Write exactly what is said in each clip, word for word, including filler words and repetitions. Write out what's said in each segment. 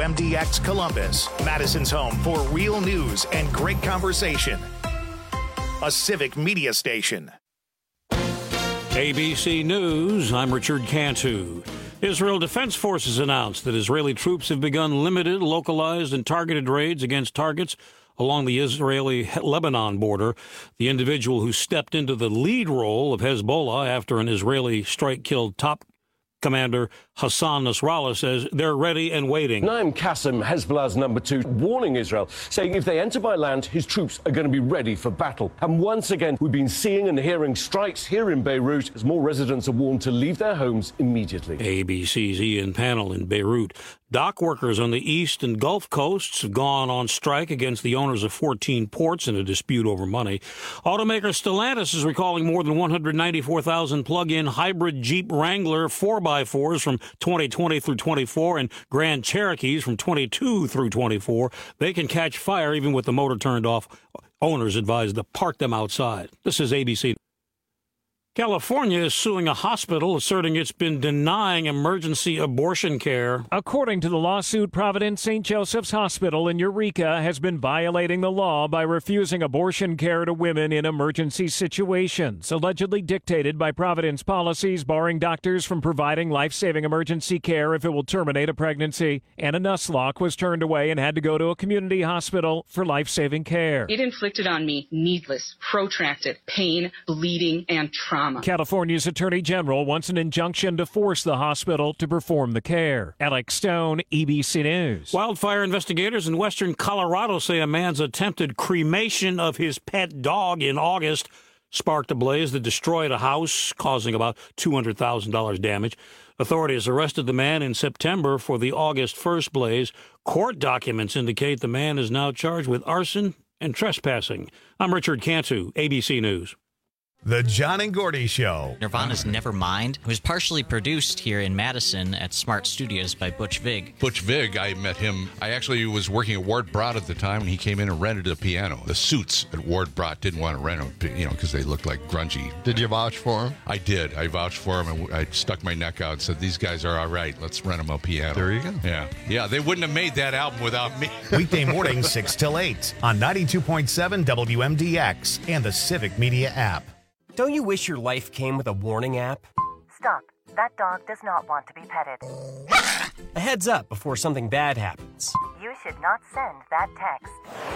M D X Columbus, Madison's home for real news and great conversation. A Civic Media station. A B C News, I'm Richard Cantu. Israel Defense Forces announced that Israeli troops have begun limited, localized, and targeted raids against targets along the Israeli-Lebanon border. The individual who stepped into the lead role of Hezbollah after an Israeli strike killed top Commander Hassan Nasrallah says they're ready and waiting. Naim Qassem, Hezbollah's number two, warning Israel, saying if they enter by land, his troops are going to be ready for battle. And once again, we've been seeing and hearing strikes here in Beirut as more residents are warned to leave their homes immediately. A B C's Ian Pannell in Beirut. Dock workers on the east and Gulf coasts have gone on strike against the owners of fourteen ports in a dispute over money. Automaker Stellantis is recalling more than one hundred ninety-four thousand plug-in hybrid Jeep Wrangler four by fours from twenty twenty through twenty-four and Grand Cherokees from twenty-two through twenty-four. They can catch fire even with the motor turned off. Owners advised to park them outside. This is A B C. California is suing a hospital, asserting it's been denying emergency abortion care. According to the lawsuit, Providence Saint Joseph's Hospital in Eureka has been violating the law by refusing abortion care to women in emergency situations, allegedly dictated by Providence policies barring doctors from providing life-saving emergency care if it will terminate a pregnancy. Anna Nusslock was turned away and had to go to a community hospital for life-saving care. It inflicted on me needless, protracted pain, bleeding, and trauma. California's Attorney General wants an injunction to force the hospital to perform the care. Alex Stone, E B C News. Wildfire investigators in western Colorado say a man's attempted cremation of his pet dog in August sparked a blaze that destroyed a house, causing about two hundred thousand dollars damage. Authorities arrested the man in September for the August first blaze. Court documents indicate the man is now charged with arson and trespassing. I'm Richard Cantu, A B C News. The John and Gordy Show. Nirvana's Nevermind was partially produced here in Madison at Smart Studios by Butch Vig. Butch Vig, I met him. I actually was working at Ward Brott at the time, and he came in and rented a piano. The suits at Ward Brott didn't want to rent them, you know, because they looked like grungy. Did you vouch for him? I did. I vouched for him, and I stuck my neck out and said, these guys are all right. Let's rent them a piano. There you go. Yeah. Yeah, they wouldn't have made that album without me. Weekday mornings, six till eight on ninety-two point seven W M D X and the Civic Media app. Don't you wish your life came with a warning app? Stop. That dog does not want to be petted. A heads up before something bad happens. You should not send that text.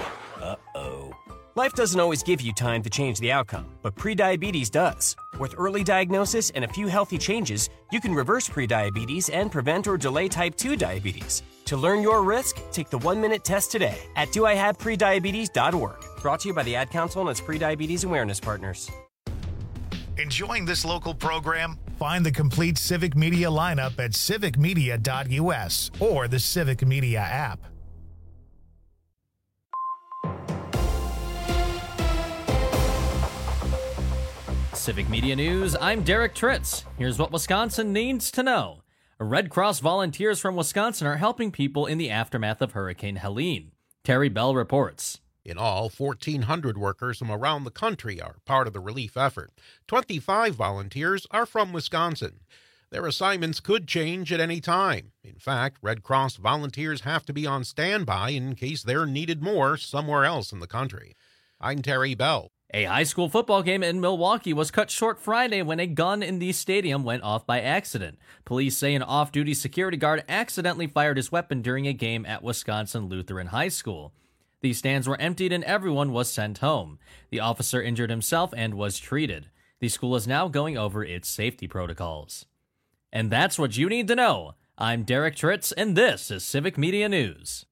Uh-oh. Life doesn't always give you time to change the outcome, but prediabetes does. With early diagnosis and a few healthy changes, you can reverse prediabetes and prevent or delay type two diabetes. To learn your risk, take the one-minute test today at do I have prediabetes dot org. Brought to you by the Ad Council and its prediabetes awareness partners. Enjoying this local program? Find the complete Civic Media lineup at civic media dot U S or the Civic Media app. Civic Media News, I'm Derek Tritz. Here's what Wisconsin needs to know. Red Cross volunteers from Wisconsin are helping people in the aftermath of Hurricane Helene. Terry Bell reports. In all, fourteen hundred workers from around the country are part of the relief effort. twenty-five volunteers are from Wisconsin. Their assignments could change at any time. In fact, Red Cross volunteers have to be on standby in case they're needed more somewhere else in the country. I'm Terry Bell. A high school football game in Milwaukee was cut short Friday when a gun in the stadium went off by accident. Police say an off-duty security guard accidentally fired his weapon during a game at Wisconsin Lutheran High School. The stands were emptied and everyone was sent home. The officer injured himself and was treated. The school is now going over its safety protocols. And that's what you need to know. I'm Derek Tritz, and this is Civic Media News.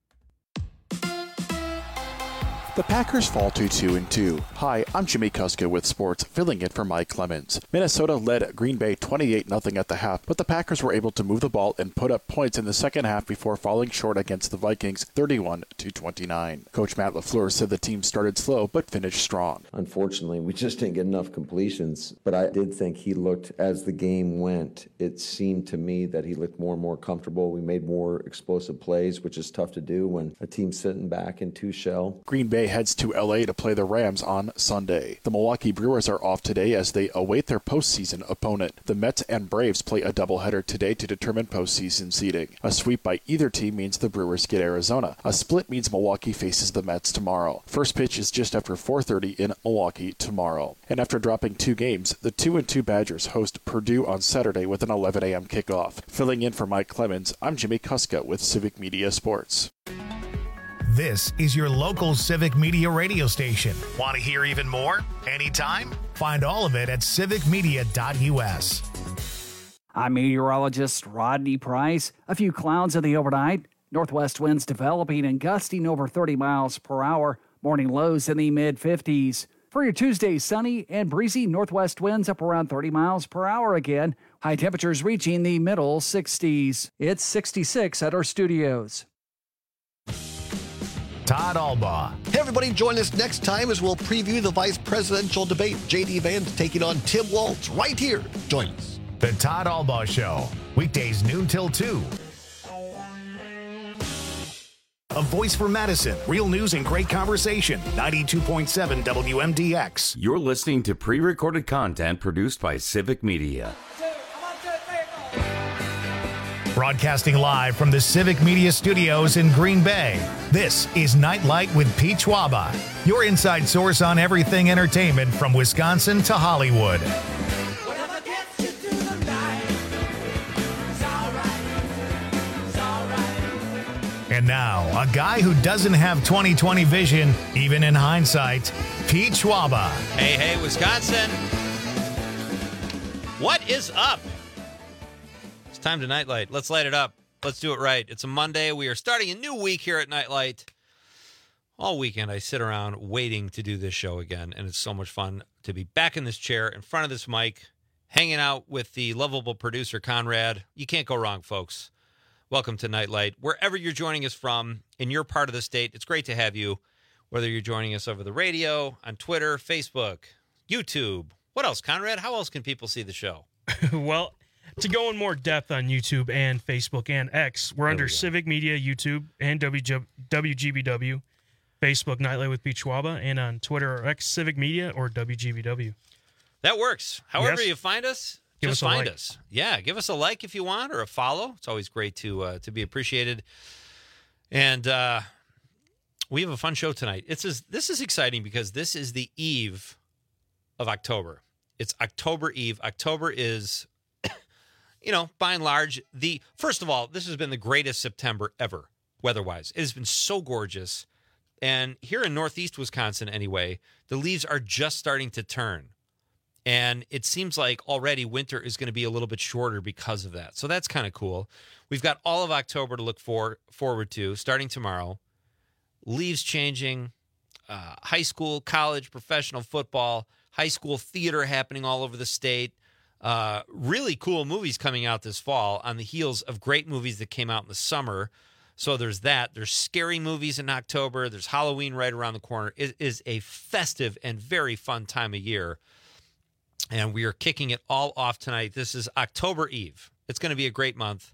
The Packers fall to two and two. Hi, I'm Jimmy Kuska with sports, filling in for Mike Clemens. Minnesota led Green Bay twenty-eight nothing at the half, but the Packers were able to move the ball and put up points in the second half before falling short against the Vikings thirty-one to twenty-nine. Coach Matt LaFleur said the team started slow but finished strong. Unfortunately, we just didn't get enough completions, but I did think he looked, as the game went, it seemed to me that he looked more and more comfortable. We made more explosive plays, which is tough to do when a team's sitting back in two shell. Green Bay A heads to L A to play the Rams on Sunday. The Milwaukee Brewers are off today as they await their postseason opponent. The Mets and Braves play a doubleheader today to determine postseason seeding. A sweep by either team means the Brewers get Arizona. A split means Milwaukee faces the Mets tomorrow. First pitch is just after four thirty in Milwaukee tomorrow. And after dropping two games, the two and two Badgers host Purdue on Saturday with an eleven a.m. kickoff. Filling in for Mike Clemens, I'm Jimmy Kuska with Civic Media Sports. This is your local Civic Media radio station. Want to hear even more? Anytime? Find all of it at civic media dot u s. I'm meteorologist Rodney Price. A few clouds in the overnight. Northwest winds developing and gusting over thirty miles per hour. Morning lows in the mid fifties. For your Tuesday, sunny and breezy northwest winds up around thirty miles per hour again. High temperatures reaching the middle sixties. It's sixty-six at our studios. Todd Albaugh. Hey, everybody, join us next time as we'll preview the vice presidential debate. J D. Vance taking on Tim Walz right here. Join us. The Todd Albaugh Show. Weekdays noon till two. A voice for Madison. Real news and great conversation. ninety-two point seven W M D X. You're listening to pre-recorded content produced by Civic Media. Broadcasting live from the Civic Media Studios in Green Bay, this is Nightlight with Pete Schwaba, your inside source on everything entertainment from Wisconsin to Hollywood. And now, a guy who doesn't have twenty twenty vision, even in hindsight, Pete Schwaba. Hey, hey, Wisconsin. What is up? It's time to Nightlight. Let's light it up. Let's do it right. It's a Monday. We are starting a new week here at Nightlight. All weekend, I sit around waiting to do this show again, and it's so much fun to be back in this chair, in front of this mic, hanging out with the lovable producer, Conrad. You can't go wrong, folks. Welcome to Nightlight. Wherever you're joining us from in your part of the state, it's great to have you, whether you're joining us over the radio, on Twitter, Facebook, YouTube. What else, Conrad? How else can people see the show? Well, to go in more depth on YouTube and Facebook and X, we're there under we Civic Media, YouTube, and W G B W, Facebook, Nightlight with Pete Schwaba, and on Twitter or X, Civic Media or W G B W. That works. However yes. you find us, Give just us find like. us. Yeah, give us a like if you want, or a follow. It's always great to uh, to be appreciated. And uh, we have a fun show tonight. It's is this is exciting because this is the eve of October. It's October Eve. October is, you know, by and large, the first of all, this has been the greatest September ever, weather-wise. It has been so gorgeous. And here in Northeast Wisconsin, anyway, the leaves are just starting to turn. And it seems like already winter is going to be a little bit shorter because of that. So that's kind of cool. We've got all of October to look for, forward to, starting tomorrow. Leaves changing, uh, high school, college, professional football, high school theater happening all over the state. Uh, really cool movies coming out this fall on the heels of great movies that came out in the summer. So there's that. There's scary movies in October. There's Halloween right around the corner. It is a festive and very fun time of year. And we are kicking it all off tonight. This is October Eve. It's going to be a great month.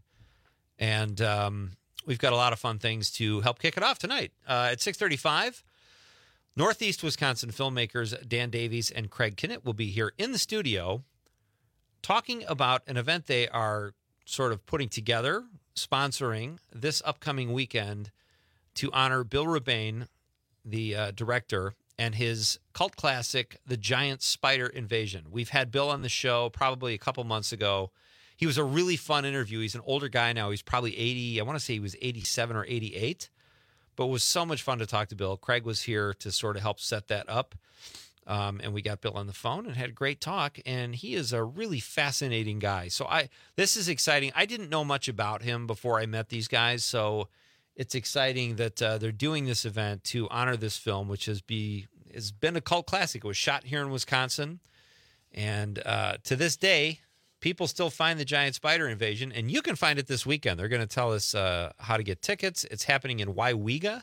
And um, we've got a lot of fun things to help kick it off tonight. Uh, at six thirty-five, Northeast Wisconsin filmmakers Dan Davies and Craig Kinnett will be here in the studio talking about an event they are sort of putting together, sponsoring this upcoming weekend to honor Bill Rebane, the uh, director, and his cult classic, The Giant Spider Invasion. We've had Bill on the show probably a couple months ago. He was a really fun interview. He's an older guy now. He's probably eighty. I want to say he was eighty-seven or eighty-eight. But it was so much fun to talk to Bill. Craig was here to sort of help set that up. Um, and we got Bill on the phone and had a great talk. And he is a really fascinating guy. So I this is exciting. I didn't know much about him before I met these guys. So it's exciting that uh, they're doing this event to honor this film, which has be has been a cult classic. It was shot here in Wisconsin, and uh, to this day, people still find The Giant Spider Invasion, and you can find it this weekend. They're going to tell us uh, how to get tickets. It's happening in Waiwega,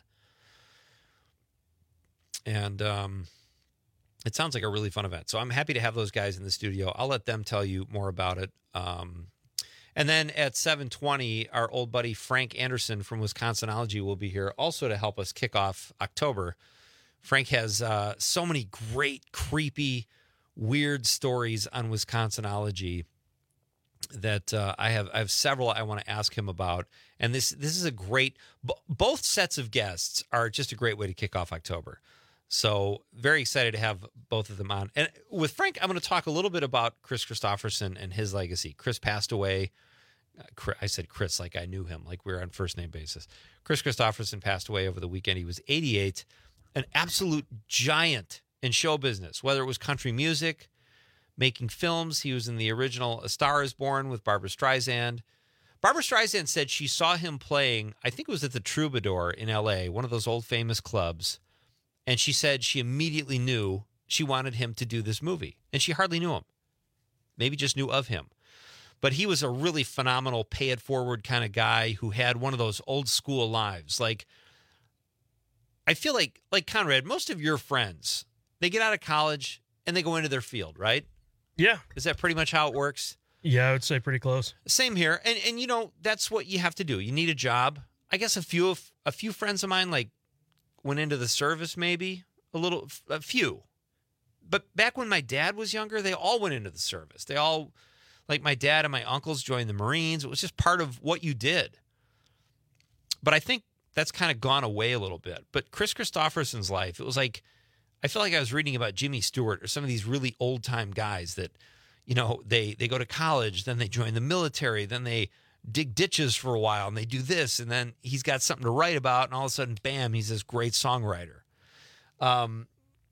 and um, it sounds like a really fun event. So I'm happy to have those guys in the studio. I'll let them tell you more about it. Um, And then at seven twenty, our old buddy Frank Anderson from Wisconsinology will be here also to help us kick off October Frank has uh, so many great, creepy, weird stories on Wisconsinology that uh, I have. I have several I want to ask him about, and this this is a great. B- both sets of guests are just a great way to kick off October. So very excited to have both of them on. And with Frank, I'm going to talk a little bit about Chris Christopherson and his legacy. Chris passed away. I said Chris like I knew him, like we were on first name basis. Chris Christopherson passed away over the weekend. He was eighty-eight, an absolute giant in show business, whether it was country music, making films. He was in the original A Star is Born with Barbra Streisand. Barbra Streisand said she saw him playing, I think it was at the Troubadour in L A, one of those old famous clubs, and she said she immediately knew she wanted him to do this movie, and she hardly knew him. Maybe just knew of him. But he was a really phenomenal pay-it-forward kind of guy who had one of those old-school lives. Like, I feel like, like Conrad, most of your friends, they get out of college and they go into their field, right? Yeah. Is that pretty much how it works? Yeah, I would say pretty close. Same here. And, and you know, that's what you have to do. You need a job. I guess a few of, a few friends of mine, like, went into the service maybe, a little, a few. But back when my dad was younger, they all went into the service. They all... Like my dad and my uncles joined the Marines. It was just part of what you did. But I think that's kind of gone away a little bit. But Chris Christopherson's life, it was like, I feel like I was reading about Jimmy Stewart or some of these really old-time guys that, you know, they, they go to college, then they join the military, then they dig ditches for a while, and they do this, and then he's got something to write about, and all of a sudden, bam, he's this great songwriter. Um.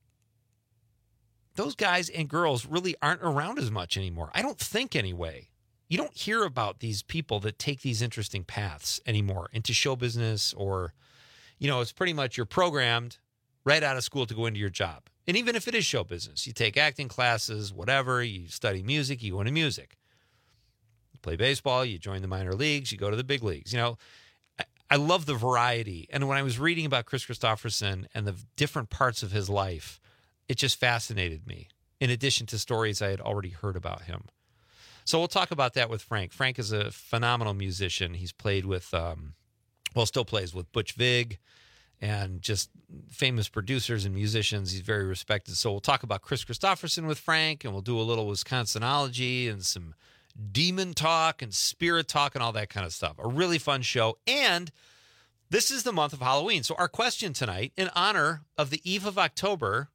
Those guys and girls really aren't around as much anymore. I don't think anyway. You don't hear about these people that take these interesting paths anymore into show business or, you know, it's pretty much you're programmed right out of school to go into your job. And even if it is show business, you take acting classes, whatever, you study music, you go into music. You play baseball, you join the minor leagues, you go to the big leagues. You know, I, I love the variety. And when I was reading about Chris Christopherson and the different parts of his life, it just fascinated me, in addition to stories I had already heard about him. So we'll talk about that with Frank. Frank is a phenomenal musician. He's played with, um, well, still plays with Butch Vig and just famous producers and musicians. He's very respected. So we'll talk about Chris Christopherson with Frank, and we'll do a little Wisconsinology and some demon talk and spirit talk and all that kind of stuff. A really fun show. And this is the month of Halloween. So our question tonight, in honor of the eve of October,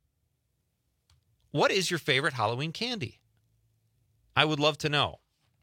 what is your favorite Halloween candy? I would love to know.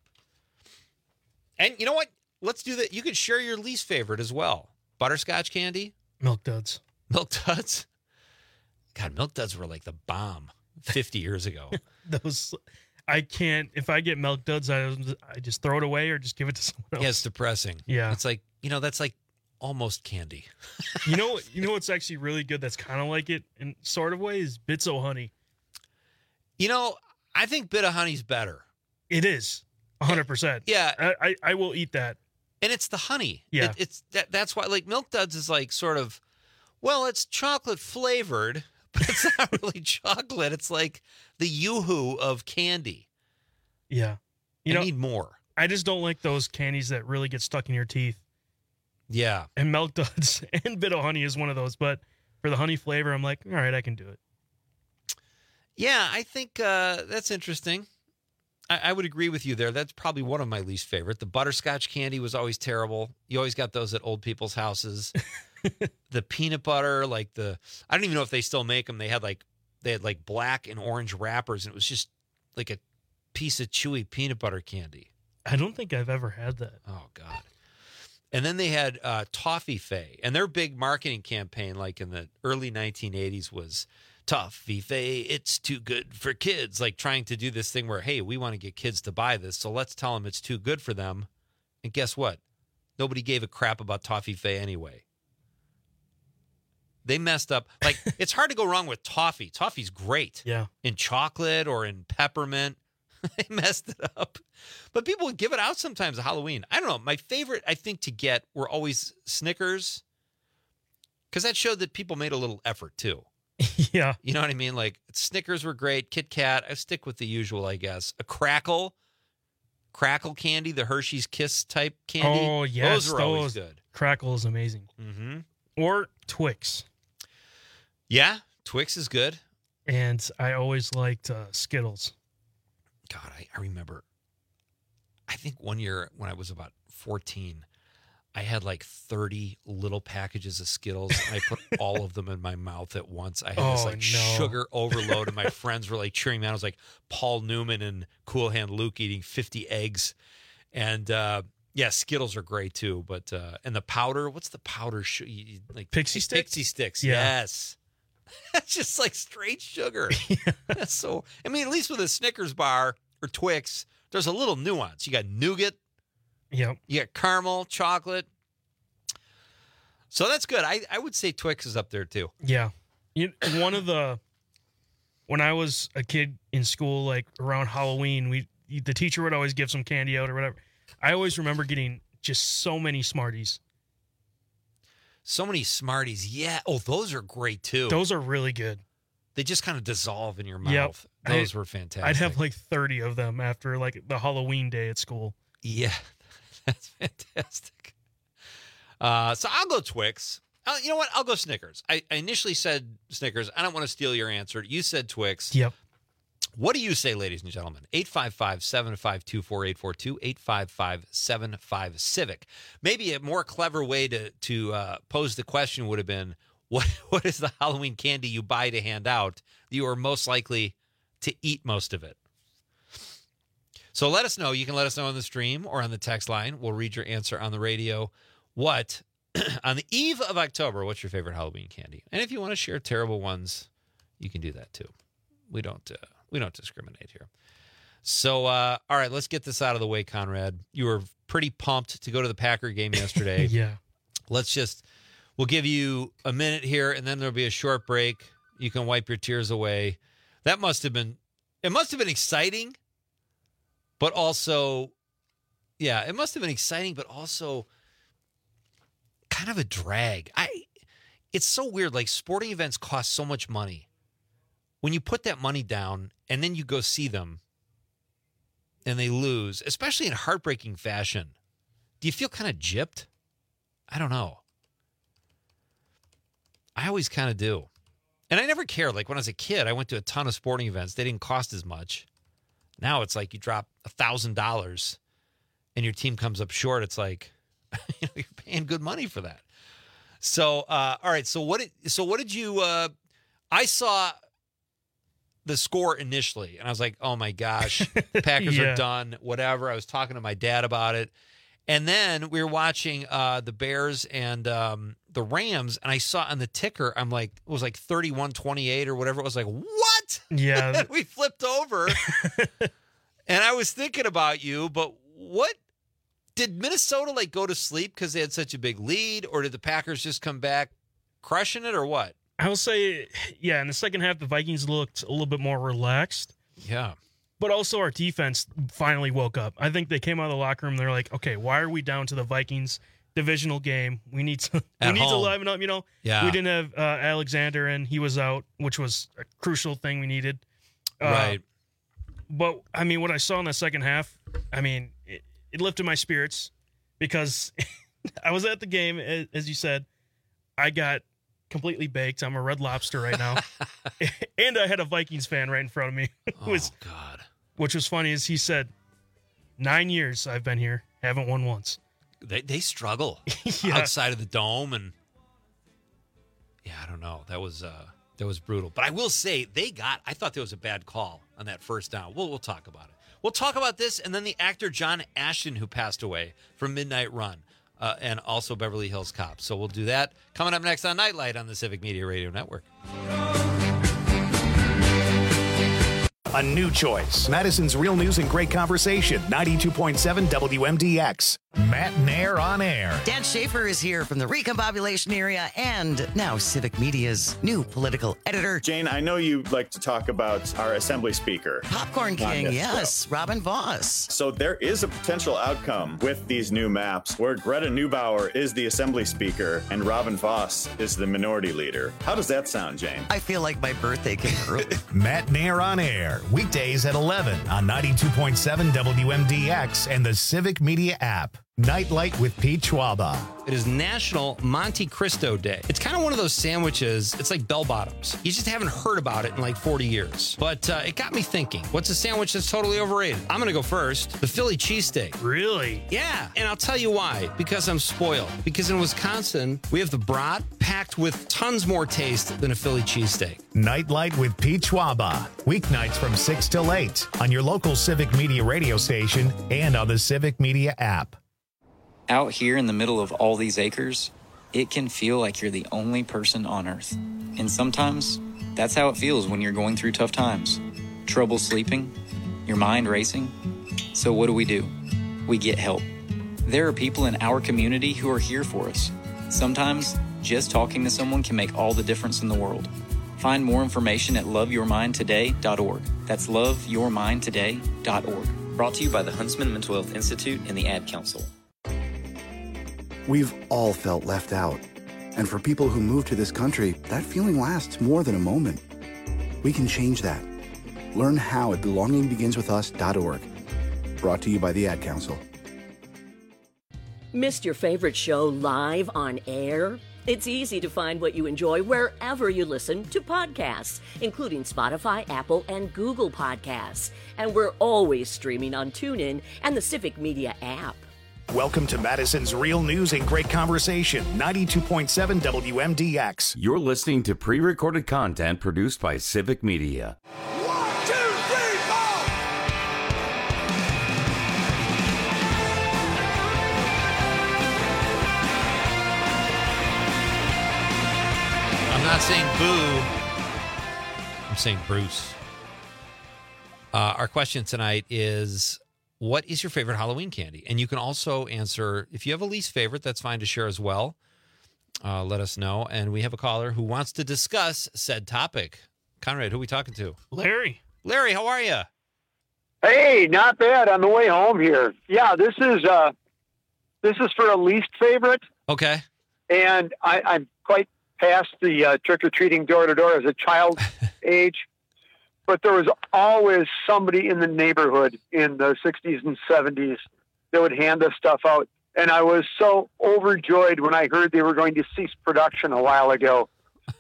And you know what? Let's do that. You could share your least favorite as well. Butterscotch candy? Milk Duds. Milk Duds? God, Milk Duds were like the bomb fifty years ago. Those, I can't, if I get Milk Duds, I, I just throw it away or just give it to someone else. Yeah, it's depressing. Yeah. It's like, you know, that's like almost candy. you know, you know what's actually really good that's kind of like it in sort of way is Bits O' Honey. You know, I think Bit of Honey's better. It is, one hundred percent. Yeah. I, I, I will eat that. And it's the honey. Yeah. It, it's that. That's why, like, Milk Duds is like sort of, well, it's chocolate flavored, but it's not really chocolate. It's like the Yoo-hoo of candy. Yeah. You I know, need more. I just don't like those candies that really get stuck in your teeth. Yeah. And Milk Duds and Bit O' Honey is one of those. But for the honey flavor, I'm like, all right, I can do it. Yeah, I think uh, that's interesting. I, I would agree with you there. That's probably one of my least favorite. The butterscotch candy was always terrible. You always got those at old people's houses. The peanut butter, like the, I don't even know if they still make them. They had like, they had like black and orange wrappers, and it was just like a piece of chewy peanut butter candy. I don't think I've ever had that. Oh, God. And then they had uh, Toffee Fay, and their big marketing campaign, like in the early nineteen eighties, was Toffee Fay, it's too good for kids. Like trying to do this thing where, hey, we want to get kids to buy this, so let's tell them it's too good for them. And guess what? Nobody gave a crap about Toffee Fay anyway. They messed up. Like, it's hard to go wrong with toffee. Toffee's great. Yeah. In chocolate or in peppermint. They messed it up. But people would give it out sometimes at Halloween. I don't know. My favorite, I think, to get were always Snickers, because that showed that people made a little effort, too. Yeah. You know what I mean? Like, Snickers were great. Kit Kat. I stick with the usual, I guess. A Crackle. Crackle candy, the Hershey's Kiss type candy. Oh, yes. Those were always good. Crackle is amazing. Mm-hmm. Or Twix. Yeah, Twix is good. And I always liked uh, Skittles. God, I, I remember, I think one year when I was about fourteen, I had like thirty little packages of Skittles, and I put all of them in my mouth at once. I had oh, this like no. sugar overload, and my friends were like cheering me on. I was like Paul Newman and Cool Hand Luke eating fifty eggs. And uh, yeah, Skittles are great too. But uh, and the powder, what's the powder? Sh- you, like Pixie Sticks? Pixie Sticks, Yeah. yes. That's just like straight sugar. Yeah. That's so, I mean, at least with a Snickers bar or Twix, there's a little nuance. You got nougat. Yep. You got caramel, chocolate. So that's good. I, I would say Twix is up there too. Yeah. You, one of the, when I was a kid in school, like around Halloween, we the teacher would always give some candy out or whatever. I always remember getting just so many Smarties. So many Smarties. Yeah. Oh, those are great too. Those are really good. They just kind of dissolve in your mouth. Yep. Those I, were fantastic. I'd have like thirty of them after like the Halloween day at school. Yeah. That's fantastic. Uh, so I'll go Twix. Uh, you know what? I'll go Snickers. I, I initially said Snickers. I don't want to steal your answer. You said Twix. Yep. What do you say, ladies and gentlemen? eight five five, seven five two, four eight four two, eight five five, seven five, Civic. Maybe a more clever way to, to uh, pose the question would have been, what what is the Halloween candy you buy to hand out that you are most likely to eat most of it? So let us know. You can let us know on the stream or on the text line. We'll read your answer on the radio. What, on the eve of October, what's your favorite Halloween candy? And if you want to share terrible ones, you can do that too. We don't uh, we don't discriminate here. So, uh, all right, let's get this out of the way, Conrad. You were pretty pumped to go to the Packer game yesterday. Yeah. Let's just, we'll give you a minute here, and then there'll be a short break. You can wipe your tears away. That must have been, it must have been exciting, but also, yeah, it must have been exciting, but also kind of a drag. I, it's so weird. Like, sporting events cost so much money. When you put that money down and then you go see them and they lose, especially in heartbreaking fashion, do you feel kind of gypped? I don't know. I always kind of do. And I never cared. Like when I was a kid, I went to a ton of sporting events. They didn't cost as much. Now it's like you drop one thousand dollars and your team comes up short. It's like, you know, you're paying good money for that. So, uh, all right. So what did, so what did you, uh, I saw the score initially, and I was like, oh my gosh, the Packers Yeah. are done, whatever. I was talking to my dad about it. And then we were watching uh, the Bears and um, the Rams, and I saw on the ticker, I'm like, it was like thirty-one twenty-eight or whatever. It was like, what? Yeah. And we flipped over. And I was thinking about you, but what? Did Minnesota like go to sleep because they had such a big lead, or did the Packers just come back crushing it, or what? I will say, yeah, in the second half, the Vikings looked a little bit more relaxed. Yeah. But also our defense finally woke up. I think they came out of the locker room. They're like, okay, why are we down to the Vikings divisional game? We need to At we need home. to liven up, you know? Yeah. We didn't have uh, Alexander, and he was out, which was a crucial thing we needed. Uh, Right. But, I mean, what I saw in the second half, I mean, it, it lifted my spirits because I was at the game, as, as you said. I got completely baked. I'm a Red Lobster right now. And I had a Vikings fan right in front of me. who was, oh, God. Which was funny is he said, nine years I've been here, haven't won once. They they struggle Yeah. outside of the dome, and yeah, I don't know. That was uh, that was brutal. But I will say they got. I thought there was a bad call on that first down. We'll we'll talk about it. We'll talk about this, and then the actor John Ashton, who passed away from Midnight Run, uh, and also Beverly Hills Cop. So we'll do that coming up next on Nightlight on the Civic Media Radio Network. A new choice. Madison's real news and great conversation. ninety-two point seven W M D X. Matt Nair on air. Dan Schaefer is here from the Recombobulation area and now Civic Media's new political editor. Jane, I know you like to talk about our Assembly Speaker. Popcorn on King, this yes, show. Robin Voss. So there is a potential outcome with these new maps where Greta Neubauer is the Assembly Speaker and Robin Voss is the Minority Leader. How does that sound, Jane? I feel like my birthday came early. Matt Nair on air. Weekdays at eleven on ninety-two point seven W M D X and the Civic Media app. Nightlight with Pete Schwaba. It is National Monte Cristo Day. It's kind of one of those sandwiches. It's like bell bottoms. You just haven't heard about it in like forty years. But uh, it got me thinking, what's a sandwich that's totally overrated? I'm going to go first. The Philly cheesesteak. Really? Yeah. And I'll tell you why. Because I'm spoiled. Because in Wisconsin, we have the brat packed with tons more taste than a Philly cheesesteak. Nightlight with Pete Schwaba. Weeknights from six till eight on your local Civic Media radio station and on the Civic Media app. Out here in the middle of all these acres, it can feel like you're the only person on Earth. And sometimes, that's how it feels when you're going through tough times. Trouble sleeping, your mind racing. So what do we do? We get help. There are people in our community who are here for us. Sometimes, just talking to someone can make all the difference in the world. Find more information at love your mind today dot org. That's love your mind today dot org. Brought to you by the Huntsman Mental Health Institute and the Ad Council. We've all felt left out. And for people who move to this country, that feeling lasts more than a moment. We can change that. Learn how at belonging begins with us dot org. Brought to you by the Ad Council. Missed your favorite show live on air? It's easy to find what you enjoy wherever you listen to podcasts, including Spotify, Apple, and Google Podcasts. And we're always streaming on TuneIn and the Civic Media app. Welcome to Madison's Real News and Great Conversation, ninety-two point seven W M D X. You're listening to pre-recorded content produced by Civic Media. One, two, three, four! I'm not saying boo. I'm saying Bruce. Uh, our question tonight is, what is your favorite Halloween candy? And you can also answer, if you have a least favorite, that's fine to share as well. Uh, let us know. And we have a caller who wants to discuss said topic. Conrad, who are we talking to? Larry. Larry, how are you? Hey, not bad. On the way home here. Yeah, this is uh, this is for a least favorite. Okay. And I, I'm quite past the uh, trick-or-treating door-to-door as a child age. But there was always somebody in the neighborhood in the sixties and seventies that would hand us stuff out. And I was so overjoyed when I heard they were going to cease production a while ago.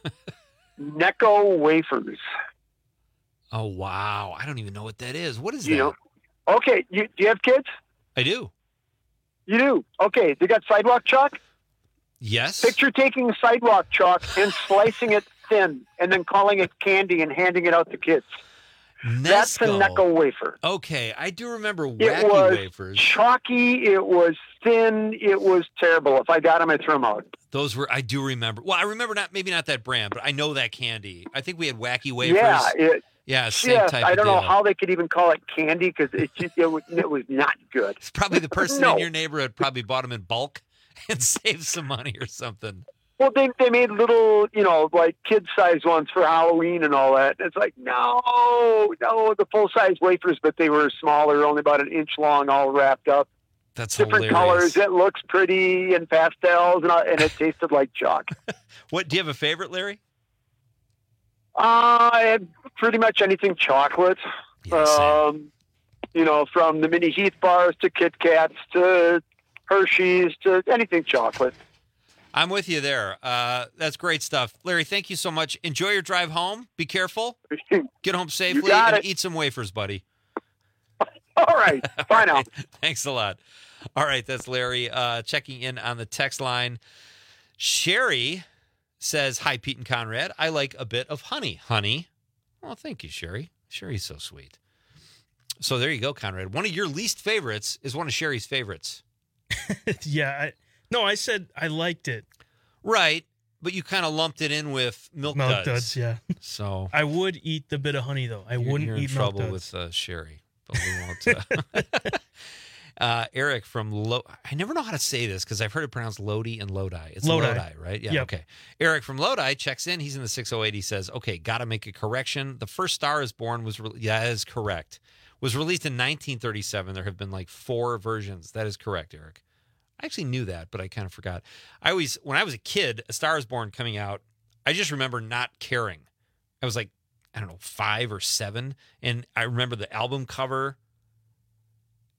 Necco wafers. Oh, wow. I don't even know what that is. What is that? You know, okay, you, do you have kids? I do. You do? Okay, they got sidewalk chalk? Yes. Picture taking sidewalk chalk and slicing it thin and then calling it candy and handing it out to kids. Nesco. That's a Necco wafer. Okay, I do remember wacky it was wafers. Chalky, it was thin, it was terrible. If I got them, I'd throw them out. Those were, I do remember. Well, I remember not, maybe not that brand, but I know that candy. I think we had wacky wafers. Yeah, it, yeah, same yes, type I of don't know deal. how they could even call it candy because it just it was, it was not good. It's probably the person No. in your neighborhood probably bought them in bulk and saved some money or something. Well, they they made little, you know, like kid-sized ones for Halloween and all that. It's like, no, no, the full-size wafers, but they were smaller, only about an inch long, all wrapped up. That's Different hilarious. colors. It looks pretty and pastels, and, all, and it tasted like chalk. What, do you have a favorite, Larry? Uh, I had pretty much anything chocolate. um, you know, from the mini Heath bars to Kit Kats to Hershey's to anything chocolate. I'm with you there. Uh, that's great stuff. Larry, thank you so much. Enjoy your drive home. Be careful. Get home safely got and it. eat some wafers, buddy. All right. Bye now. Thanks a lot. All right, that's Larry uh, checking in on the text line. Sherry says, hi, Pete and Conrad. I like a bit of honey. Honey. Well, thank you, Sherry. Sherry's so sweet. So there you go, Conrad. One of your least favorites is one of Sherry's favorites. yeah. I, no, I said I liked it. Right, but you kind of lumped it in with milk, Milk duds. duds, yeah. So I would eat the bit of honey, though. I you're, wouldn't you're in eat trouble milk duds. with uh, Sherry, but we won't. Uh, uh, Eric from Lo- I never know how to say this because I've heard it pronounced Lodi and Lodi. It's Lodi. Lodi, right? Yeah. Yep. Okay. Eric from Lodi checks in. He's in the six oh eight. He says, "Okay, got to make a correction. The first Star is Born was re- yeah, that is correct. Was released in nineteen thirty-seven. There have been like four versions. That is correct, Eric." I actually knew that, but I kind of forgot. I always, when I was a kid, A Star is Born coming out, I just remember not caring. I was like, I don't know, five or seven. And I remember the album cover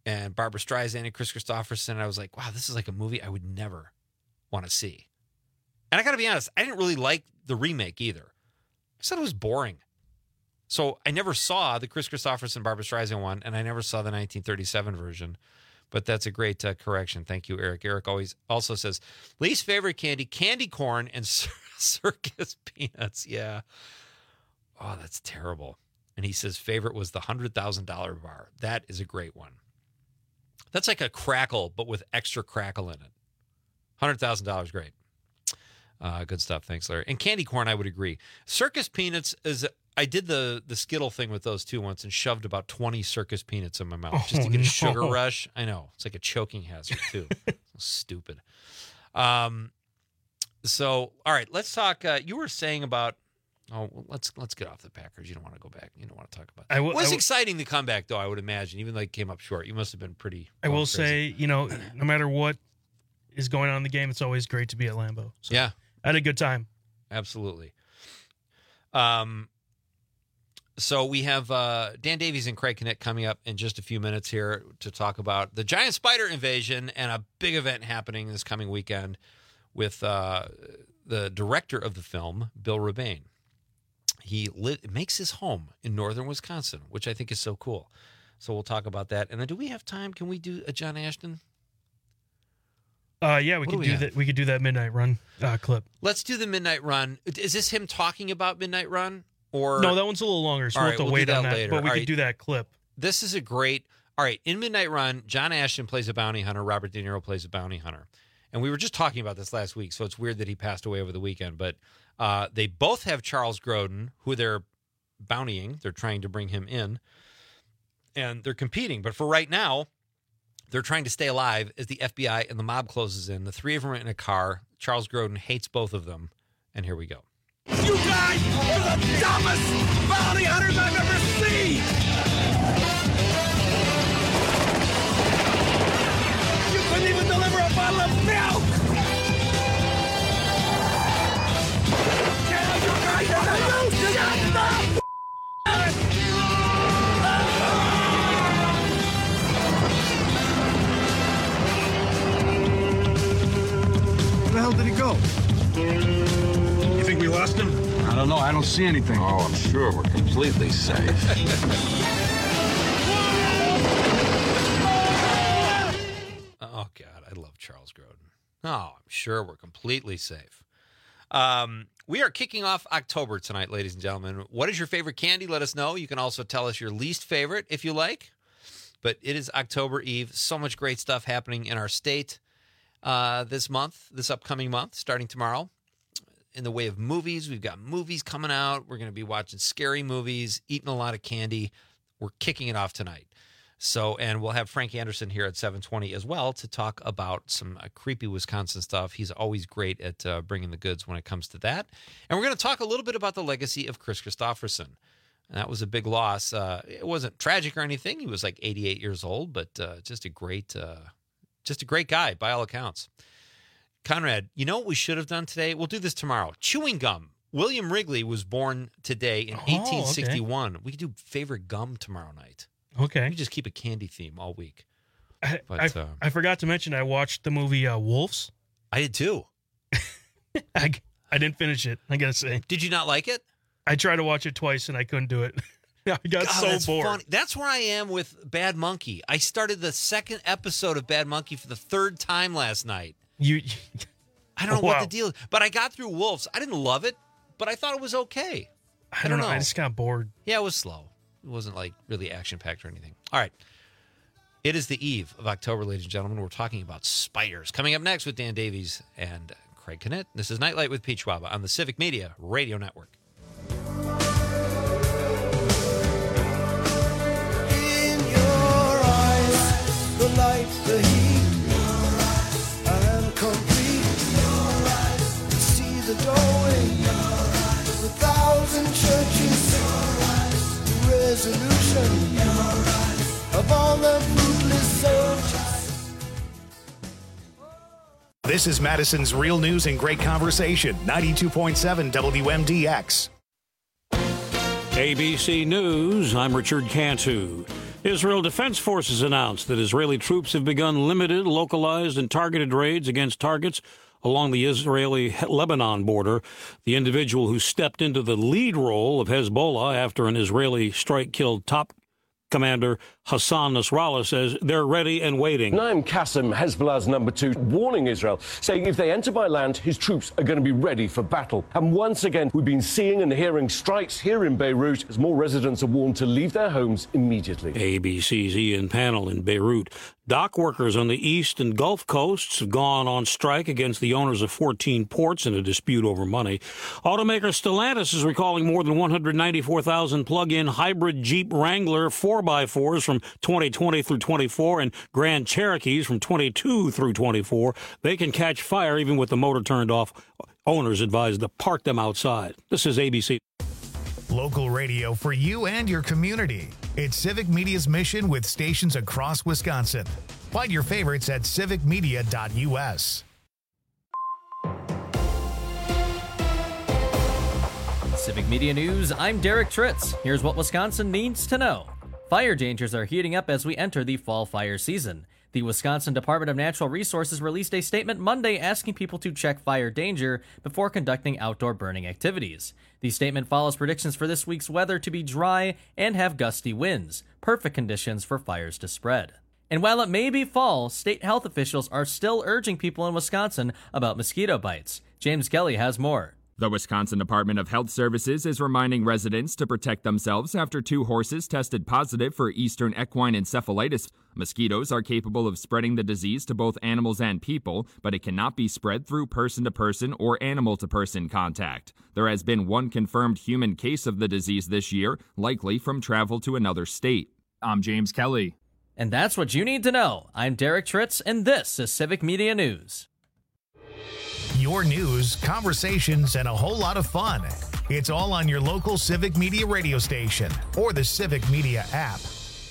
and Barbara Streisand and Chris Christopherson. And I was like, wow, this is like a movie I would never want to see. And I got to be honest, I didn't really like the remake either. I said it was boring. So I never saw the Chris Christopherson, Barbara Streisand one, and I never saw the nineteen thirty-seven version. But that's a great uh, correction. Thank you, Eric. Eric always also says, least favorite candy, candy corn and circus peanuts. Yeah. Oh, that's terrible. And he says favorite was the one hundred thousand dollars bar. That is a great one. That's like a crackle, but with extra crackle in it. one hundred thousand dollars, great. Uh, good stuff. Thanks, Larry. And candy corn, I would agree. Circus peanuts is... I did the the Skittle thing with those two once and shoved about twenty circus peanuts in my mouth Oh, just to get a no. sugar rush. I know. It's like a choking hazard, too. Stupid. Um. So, all right, let's talk. Uh, you were saying about... Oh, well, let's let's get off the Packers. You don't want to go back. You don't want to talk about that. I w- it was I w- exciting, the comeback, though, I would imagine, even though it came up short. You must have been pretty... I will going crazy. say, you know, no matter what is going on in the game, it's always great to be at Lambeau. So Yeah. I had a good time. Absolutely. Um. So we have uh, Dan Davies and Craig Knitt coming up in just a few minutes here to talk about the giant spider invasion and a big event happening this coming weekend with uh, the director of the film, Bill Rebane. He li- makes his home in northern Wisconsin, which I think is so cool. So we'll talk about that. And then do we have time? Can we do a John Ashton? Uh, yeah, we What could do we do have? that. We could do that midnight run uh, clip. Let's do the Midnight Run. Is this him talking about Midnight Run? Or No, that one's a little longer, so All we'll right, have to we'll wait do on that that. later. But we All could right. do that clip. This is a great... All right, in Midnight Run, John Ashton plays a bounty hunter. Robert De Niro plays a bounty hunter. And we were just talking about this last week, so it's weird that he passed away over the weekend. But uh, they both have Charles Grodin, who they're bountying. They're trying to bring him in. And they're competing. But for right now, they're trying to stay alive as the F B I and the mob closes in. The three of them are in a car. Charles Grodin hates both of them. And here we go. You guys are the dumbest bounty hunters I've ever seen! You couldn't even deliver a bottle of milk! Yeah, you guys are the you got the Where the hell did he go? You think we lost him? I don't know. I don't see anything. Oh, I'm sure we're completely safe. Oh, God, I love Charles Grodin. Oh, I'm sure we're completely safe. Um, we are kicking off October tonight, ladies and gentlemen. What is your favorite candy? Let us know. You can also tell us your least favorite if you like. But it is October Eve. So much great stuff happening in our state uh, this month, this upcoming month, starting tomorrow. In the way of movies, we've got movies coming out. We're going to be watching scary movies, eating a lot of candy. We're kicking it off tonight. So, and we'll have Frank Anderson here at seven twenty as well to talk about some uh, creepy Wisconsin stuff. He's always great at uh, bringing the goods when it comes to that. And we're going to talk a little bit about the legacy of Chris Christopherson. And that was a big loss. Uh, it wasn't tragic or anything. He was like eighty-eight years old, but uh, just a great, uh, just a great guy by all accounts. Conrad, you know what we should have done today? We'll do this tomorrow. Chewing gum. William Wrigley was born today in Oh, okay. eighteen sixty-one. We could do favorite gum tomorrow night. Okay. We just keep a candy theme all week. I, But, I, uh, I forgot to mention I watched the movie uh, Wolves. I did too. I, I didn't finish it, I gotta say. Did you not like it? I tried to watch it twice and I couldn't do it. I got God, so that's bored. funny. That's where I am with Bad Monkey. I started the second episode of Bad Monkey for the third time last night. You, I don't know Wow. what the deal is, but I got through Wolves. I didn't love it, but I thought it was okay. I don't know. I just got bored. Yeah, it was slow. It wasn't like really action-packed or anything. All right. It is the eve of October, ladies and gentlemen. We're talking about spiders. Coming up next with Dan Davies and Craig Knitt. This is Nightlight with Pete Schwaba on the Civic Media Radio Network. In your eyes, the light, the heat, and complete. See the doorway, the thousand churches, the resolution of all the fruitless searches. This is Madison's Real News and Great Conversation, ninety-two point seven W M D X. A B C News, I'm Richard Cantu. Israel Defense Forces announced that Israeli troops have begun limited, localized, and targeted raids against targets along the Israeli-Lebanon border. The individual who stepped into the lead role of Hezbollah after an Israeli strike killed top Commander Hassan Nasrallah says they're ready and waiting. Naim Qassem, Hezbollah's number two, warning Israel, saying if they enter by land, his troops are going to be ready for battle. And once again, we've been seeing and hearing strikes here in Beirut as more residents are warned to leave their homes immediately. A B C's Ian Pannell in Beirut. Dock workers on the east and Gulf coasts have gone on strike against the owners of fourteen ports in a dispute over money. Automaker Stellantis is recalling more than one hundred ninety-four thousand plug-in hybrid Jeep Wrangler four by fours from twenty twenty through twenty-four and Grand Cherokees from twenty-two through twenty-four. They can catch fire even with the motor turned off. Owners advised to park them outside. This is A B C. Local radio for you and your community. It's Civic Media's mission with stations across Wisconsin. Find your favorites at civic media dot u s. Civic Media News, I'm Derek Tritz. Here's what Wisconsin needs to know. Fire dangers are heating up as we enter the fall fire season. The Wisconsin Department of Natural Resources released a statement Monday asking people to check fire danger before conducting outdoor burning activities. The statement follows predictions for this week's weather to be dry and have gusty winds, perfect conditions for fires to spread. And while it may be fall, state health officials are still urging people in Wisconsin about mosquito bites. James Kelly has more. The Wisconsin Department of Health Services is reminding residents to protect themselves after two horses tested positive for Eastern equine encephalitis. Mosquitoes are capable of spreading the disease to both animals and people, but it cannot be spread through person-to-person or animal-to-person contact. There has been one confirmed human case of the disease this year, likely from travel to another state. I'm James Kelly. And that's what you need to know. I'm Derek Tritz, and this is Civic Media News. Your news, conversations, and a whole lot of fun. It's all on your local Civic Media radio station or the Civic Media app.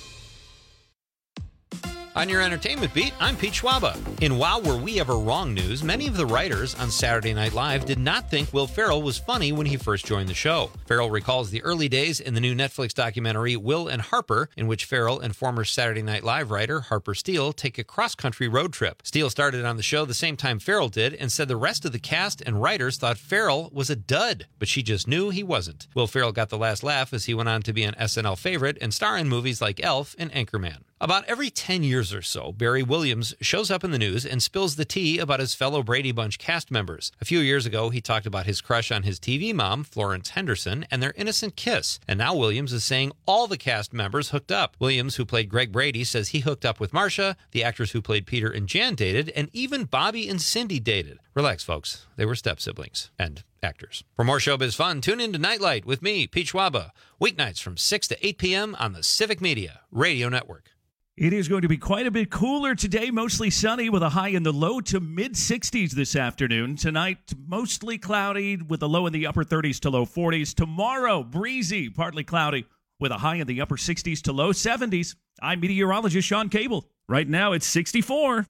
On your entertainment beat, I'm Pete Schwaba. In Wow Were We Ever Wrong news, many of the writers on Saturday Night Live did not think Will Ferrell was funny when he first joined the show. Ferrell recalls the early days in the new Netflix documentary Will and Harper, in which Ferrell and former Saturday Night Live writer Harper Steele take a cross-country road trip. Steele started on the show the same time Ferrell did and said the rest of the cast and writers thought Ferrell was a dud, but she just knew he wasn't. Will Ferrell got the last laugh as he went on to be an S N L favorite and star in movies like Elf and Anchorman. About every ten years or so, Barry Williams shows up in the news and spills the tea about his fellow Brady Bunch cast members. A few years ago, he talked about his crush on his T V mom, Florence Henderson, and their innocent kiss. And now Williams is saying all the cast members hooked up. Williams, who played Greg Brady, says he hooked up with Marcia, the actors who played Peter and Jan dated, and even Bobby and Cindy dated. Relax, folks. They were step-siblings. And actors. For more showbiz fun, tune in to Nightlight with me, Pete Schwaba, weeknights from six to eight p.m. on the Civic Media Radio Network. It is going to be quite a bit cooler today, mostly sunny with a high in the low to mid-sixties this afternoon. Tonight, mostly cloudy with a low in the upper thirties to low forties. Tomorrow, breezy, partly cloudy with a high in the upper sixties to low seventies. I'm meteorologist Sean Cable. Right now, it's sixty-four.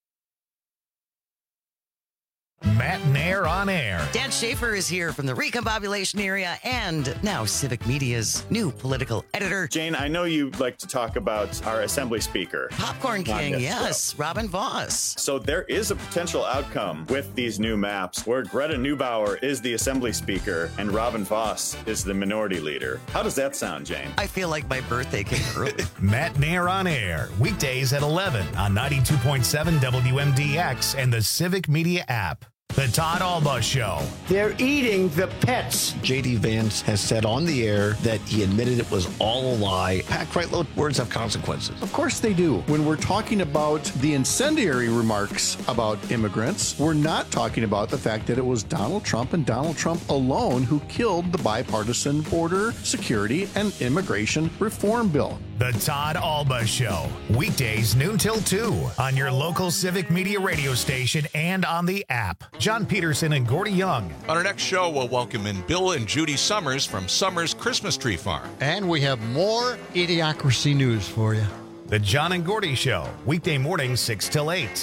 Matt Nair on air. Dan Schaefer is here from the Recombobulation area and now Civic Media's new political editor. Jane, I know you like to talk about our Assembly Speaker. Popcorn King, yes, Robin Voss. So there is a potential outcome with these new maps where Greta Neubauer is the Assembly Speaker and Robin Voss is the Minority Leader. How does that sound, Jane? I feel like my birthday came early. Matt Nair on air, weekdays at eleven on ninety-two point seven W M D X and the Civic Media app. The Todd Alba Show. They're eating the pets. J D. Vance has said on the air that he admitted it was all a lie. Pat Kreitlow, words have consequences. Of course they do. When we're talking about the incendiary remarks about immigrants, we're not talking about the fact that it was Donald Trump and Donald Trump alone who killed the bipartisan border security and immigration reform bill. The Todd Alba Show. Weekdays noon till two on your local Civic Media radio station and on the app. John Peterson and Gordy Young. On our next show, we'll welcome in Bill and Judy Summers from Summers Christmas Tree Farm. And we have more Idiocracy news for you. The John and Gordy Show. Weekday mornings, six till eight.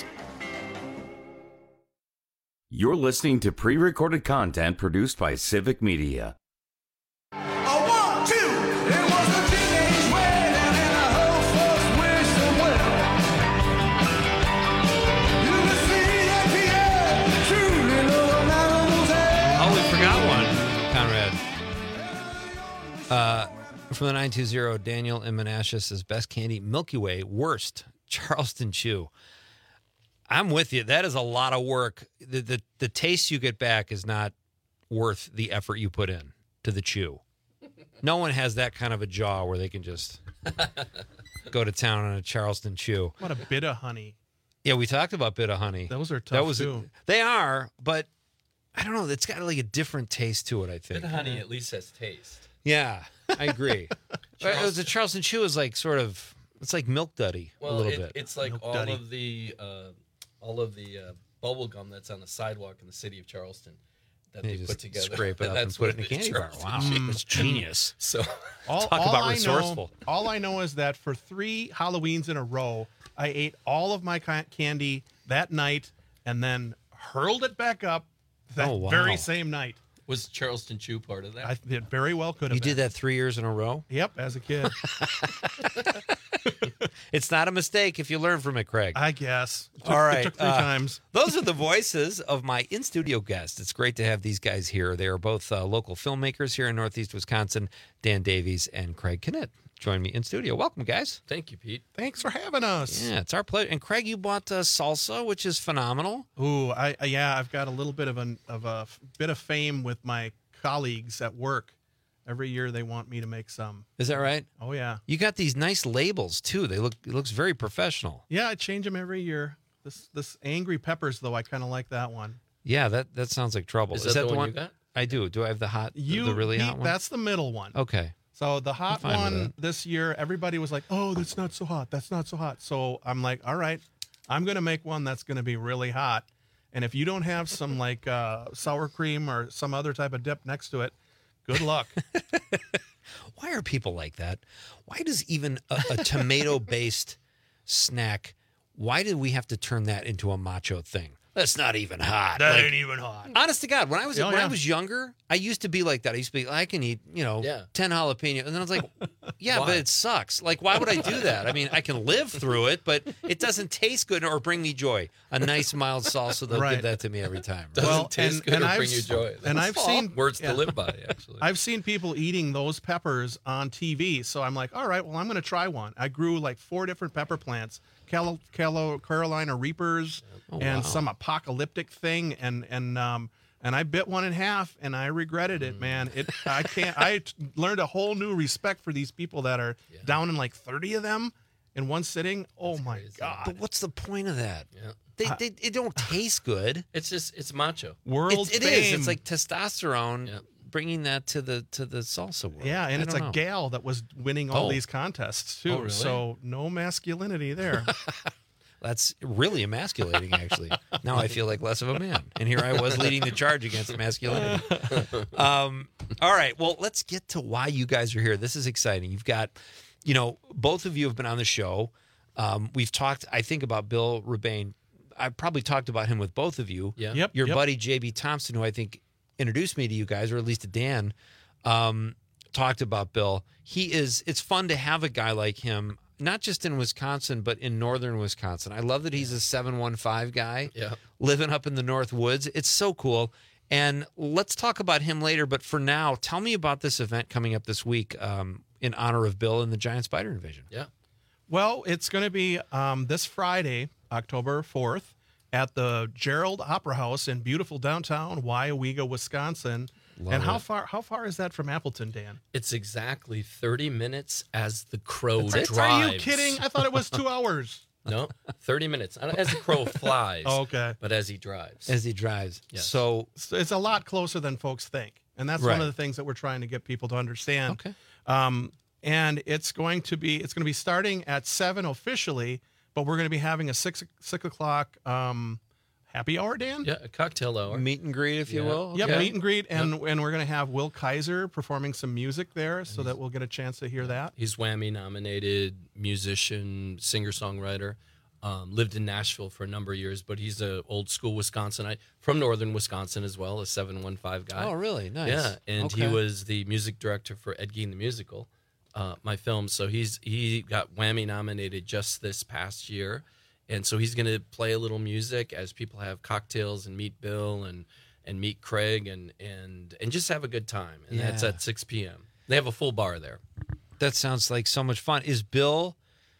You're listening to pre-recorded content produced by Civic Media. A one, two, it was a teenage wedding and a whole totally forgot one, Conrad. Uh, from the nine two zero, Daniel in Menasha says, best candy, Milky Way. Worst, Charleston Chew. I'm with you. That is a lot of work. The, the, the taste you get back is not worth the effort you put in to the chew. No one has that kind of a jaw where they can just go to town on a Charleston Chew. What a bit of honey. Yeah, we talked about bit of honey. Those are tough, that was too. They are, but I don't know. It's got like a different taste to it, I think. Bit of honey at least has taste. Yeah, I agree. Charles- the Charleston Chew is like sort of, it's like milk duddy Well, a little it, bit. it's like Milk all duddy. of the uh, all of the uh, bubble gum that's on the sidewalk in the city of Charleston that You they just put together. scrape it up That's and put it what in a is, candy bar. Charleston Wow, Chew. that's genius. So All, Talk all about I resourceful. Know, all I know is that for three Halloweens in a row, I ate all of my ca- candy that night and then hurled it back up that Oh, wow. very same night. Was Charleston Chew part of that? I it very well could have You been. did that three years in a row? Yep, as a kid. It's not a mistake if you learn from it, Craig. I guess. It took- All right. It took three uh, times. Those are the voices of my in-studio guests. It's great to have these guys here. They are both uh, local filmmakers here in Northeast Wisconsin, Dan Davies and Craig Knitt. Join me in studio. Welcome, guys. Thank you, Pete. Thanks for having us. Yeah, it's our pleasure. And Craig, you bought uh, salsa, which is phenomenal. Ooh, I, I yeah, I've got a little bit of an of a f- bit of fame with my colleagues at work. Every year they want me to make some. Is that right? Oh yeah. You got these nice labels too. They look it looks very professional. Yeah, I change them every year. This this angry peppers though, I kind of like that one. Yeah, that that sounds like trouble. Is that the one you got? I do. Do I have the hot, You the really Pete, hot one? That's the middle one. Okay. So the hot I'm fine with one this year, everybody was like, "Oh, that's not so hot. That's not so hot." So I'm like, "All right, I'm gonna make one that's gonna be really hot." And if you don't have some like uh, sour cream or some other type of dip next to it, good luck. Why are people like that? Why does even a, a tomato-based snack? Why did we have to turn that into a macho thing? That's not even hot. That Like, ain't even hot. Honest to God, when I was Oh, when yeah. I was younger, I used to be like that. I used to be, I can eat, you know, Yeah. ten jalapeno, and then I was like, yeah, Why? but it sucks. Like, why would I do that? I mean, I can live through it, but it doesn't taste good or bring me joy. A nice mild salsa, they'll Right. give that to me every time. Doesn't Well, taste and- good and or I've bring you s- joy. and That's I've all seen- words yeah. to live by. Actually, I've seen people eating those peppers on T V, so I'm like, all right, well, I'm going to try one. I grew like four different pepper plants, Cal- Cal- Carolina Reapers, Oh, and wow. some apocalyptic thing, and and um and I bit one in half, and I regretted Mm. it, man. It I can't. I t- learned a whole new respect for these people that are down in like thirty of them in one sitting. Oh my god! But what's the point of that? Yeah. They, they, it don't taste good. it's just it's macho. World It's, it is. fame. It's like testosterone. Yeah. Bringing that to the to the salsa world. Yeah, and I it's don't a know. gal that was winning all Oh. these contests too. Oh, really? So no masculinity there. That's really emasculating, actually. Now I feel like less of a man. And here I was leading the charge against masculinity. Um, all right. Well, let's get to why you guys are here. This is exciting. You've got, you know, both of you have been on the show. Um, we've talked, I think, about Bill Rebane. I've probably talked about him with both of you. Yeah. Yep. Your yep. buddy, J B Thompson, who I think introduced me to you guys, or at least to Dan, um, talked about Bill. He is, it's fun to have a guy like him, not just in Wisconsin, but in northern Wisconsin. I love that he's a seven one five guy Yeah. living up in the North Woods. It's so cool. And let's talk about him later. But for now, tell me about this event coming up this week um, in honor of Bill and the Giant Spider Invasion. Yeah. Well, it's going to be um, this Friday, October fourth, at the Gerald Opera House in beautiful downtown Wyowega, Wisconsin. Love and how it. far how far is that from Appleton, Dan? It's exactly thirty minutes as the crow That's- drives. Are you kidding? I thought it was two hours. No, thirty minutes as the crow flies. Oh, okay. But as he drives. As he drives. Yes. So So it's a lot closer than folks think. And that's Right. one of the things that we're trying to get people to understand. Okay. Um, and it's going to be it's going to be starting at seven officially, but we're going to be having a six six o'clock um, happy hour, Dan. Yeah, a cocktail hour. meet and greet, if you Yeah. will. Yep, Okay. meet and greet, and and we're going to have Will Kaiser performing some music there, so that we'll get a chance to hear that. He's Whammy nominated musician, singer songwriter. Um, lived in Nashville for a number of years, but he's a old school Wisconsinite from northern Wisconsin as well, a seven one five guy. Oh, really? Nice. Yeah, and he Okay. was the music director for Ed Gein the Musical, uh, my film. So he's he got Whammy nominated just this past year, and so he's going to play a little music as people have cocktails and meet Bill and and meet Craig and and and just have a good time. And that's Yeah. at six p.m. They have a full bar there. That sounds like so much fun. Is Bill,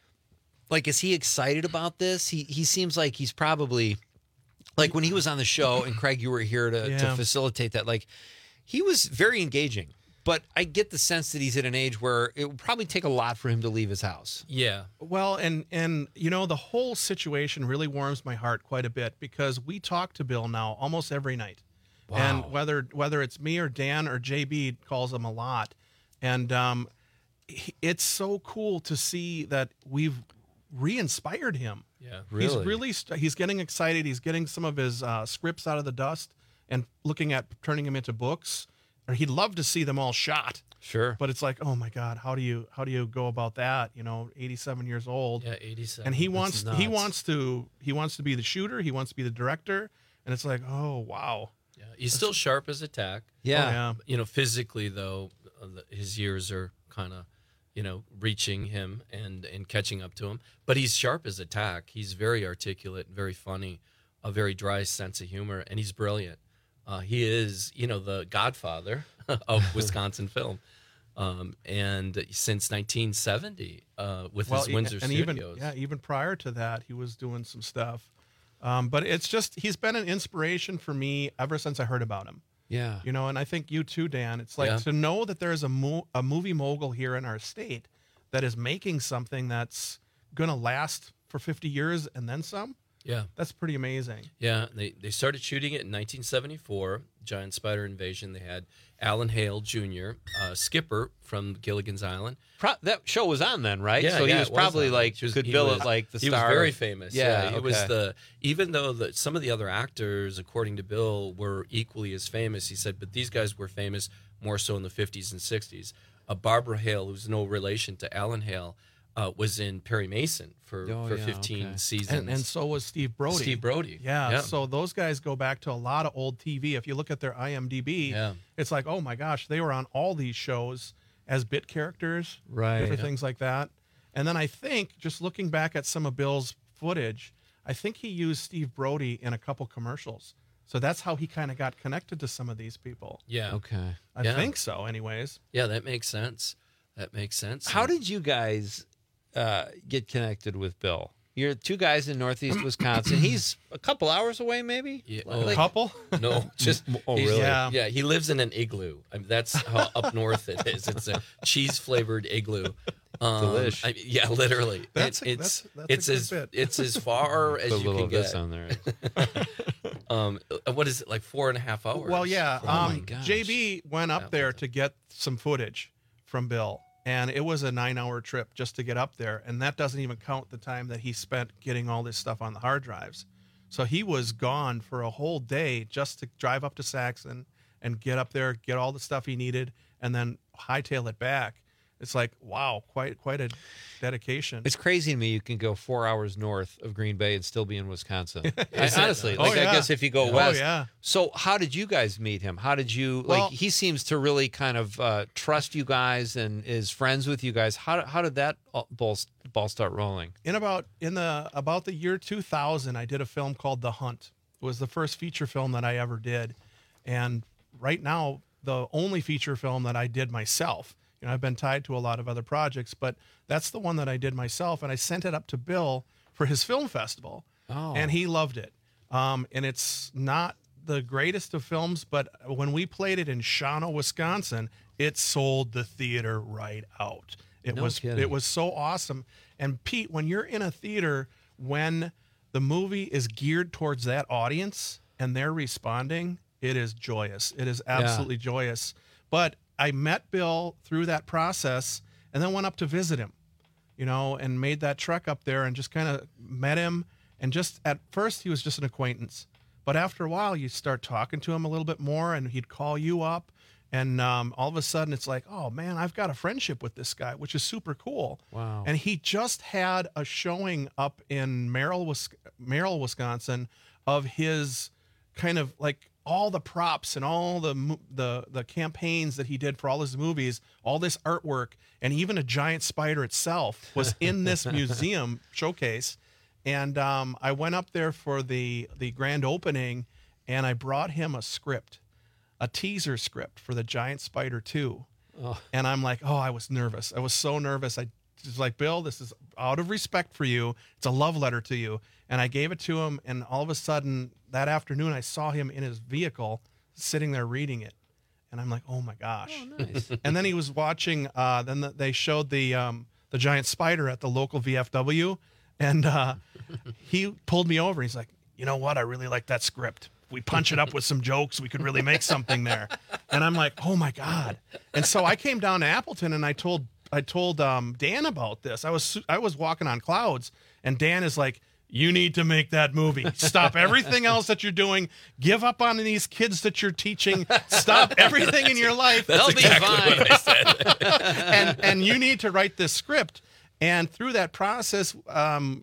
like, is he excited about this? He he seems like he's probably, like when he was on the show, and Craig, you were here to, to Yeah. facilitate that, like, he was very engaging. But I get the sense that he's at an age where it would probably take a lot for him to leave his house. Yeah. Well, and and you know, the whole situation really warms my heart quite a bit because we talk to Bill now almost every night. Wow. And whether whether it's me or Dan or J B calls him a lot. And um he- it's so cool to see that we've re-inspired him. Yeah. He's Really? really st- he's getting excited. He's getting some of his uh, scripts out of the dust and looking at turning them into books. Or he'd love to see them all shot. Sure. But it's like, oh my God, how do you how do you go about that? You know, eighty-seven years old. Yeah, eighty-seven. And he That's wants nuts. he wants to he wants to be the shooter. He wants to be the director. And it's like, oh wow. Yeah, he's still sharp as a tack. Yeah. Oh, yeah. You know, physically though, uh, the- his years are kind of, you know, reaching him and and catching up to him. But he's sharp as a tack. He's very articulate, very funny, a very dry sense of humor, and he's brilliant. Uh, he is, you know, the godfather of Wisconsin film. Um, and since nineteen seventy, uh, with his e- Windsor and Studios. even yeah, even prior to that, he was doing some stuff. Um, but it's just he's been an inspiration for me ever since I heard about him. Yeah. You know, and I think you too, Dan. It's like Yeah. to know that there's a mo- a movie mogul here in our state that is making something that's going to last for fifty years and then some. Yeah. That's pretty amazing. Yeah, they, they started shooting it in nineteen seventy-four, Giant Spider Invasion. They had Alan Hale Junior, uh, Skipper from Gilligan's Island. Pro- that show was on then, right? Yeah, so he yeah, was it probably on. like He was- could he bill was- it like the he star. was very of- famous. Yeah, Yeah, he okay. was the even though the, some of the other actors, according to Bill, were equally as famous. He said, but these guys were famous more so in the fifties and sixties. Uh, Barbara Hale, who's no relation to Alan Hale, uh, was in Perry Mason for Oh, for yeah, fifteen okay. seasons. And, and so was Steve Brody. Steve Brody. Yeah, Yeah. So those guys go back to a lot of old T V. If you look at their I M D B, Yeah. it's like, oh my gosh, they were on all these shows as bit characters, Right. different Yeah. things like that. And then I think, just looking back at some of Bill's footage, I think he used Steve Brody in a couple commercials. So that's how he kind of got connected to some of these people. Yeah. Okay. I Yeah. think so, anyways. Yeah, that makes sense. That makes sense. How did you guys uh, get connected with Bill? You're two guys in Northeast Wisconsin. He's a couple hours away, maybe. Yeah, A like- couple? No, just Oh, he's- really? Yeah. Yeah, he lives in an igloo. I mean, that's how up north it is. It's a cheese flavored igloo. Um, Delish. I- yeah, literally. That's It- a- it's that's- that's a it's good as bit. it's as far as Put a you little can of this get. on there. Um, uh, what is it like four and a half hours? Well, yeah. Oh, my um, gosh. J B went up Yeah. there to get some footage from Bill, and it was a nine-hour trip just to get up there, and that doesn't even count the time that he spent getting all this stuff on the hard drives. So he was gone for a whole day just to drive up to Saxon and get up there, get all the stuff he needed, and then hightail it back. It's like, wow, quite quite a dedication. It's crazy to me you can go four hours north of Green Bay and still be in Wisconsin. I, Is it? honestly, Oh, like I yeah. guess if you go Oh, west. yeah. So how did you guys meet him? How did you Well- like? He seems to really kind of uh, trust you guys and is friends with you guys. How how did that all- ball ball start rolling? in about in the about the year two thousand, I did a film called The Hunt. It was the first feature film that I ever did, and right now the only feature film that I did myself. You know, I've been tied to a lot of other projects, but that's the one that I did myself, and I sent it up to Bill for his film festival, Oh. and he loved it. Um, and it's not the greatest of films, but when we played it in Shawano, Wisconsin, it sold the theater right out. It No was kidding. it was so awesome. And Pete, when you're in a theater, when the movie is geared towards that audience and they're responding, it is joyous. It is absolutely joyous. But I met Bill through that process and then went up to visit him, you know, and made that trek up there and just kind of met him. And just at first, he was just an acquaintance. But after a while, you start talking to him a little bit more and he'd call you up. And um, all of a sudden, it's like, oh, man, I've got a friendship with this guy, which is super cool. Wow. And he just had a showing up in Merrill, Wis- Merrill, Wisconsin of his kind of like all the props and all the mo- the the campaigns that he did for all his movies, all this artwork, and even a giant spider itself was in this museum showcase. And um, I went up there for the the grand opening, and I brought him a script, a teaser script for the Giant Spider two. Oh. And I'm like, oh, I was nervous. I was so nervous. I was like, Bill, this is out of respect for you. It's a love letter to you. And I gave it to him, and all of a sudden, that afternoon, I saw him in his vehicle sitting there reading it. And I'm like, oh, my gosh. Oh, nice. And then he was watching, uh, then the, they showed the um, the Giant Spider at the local V F W, and uh, he pulled me over. He's like, you know what? I really like that script. We punch it up with some jokes, we could really make something there. And I'm like, oh my God. And so I came down to Appleton and I told I told um, Dan about this. I was I was walking on clouds, and Dan is like, you need to make that movie. Stop everything else that you're doing. Give up on these kids that you're teaching. Stop everything in your life. That's exactly what I said. and and you need to write this script. And through that process, um,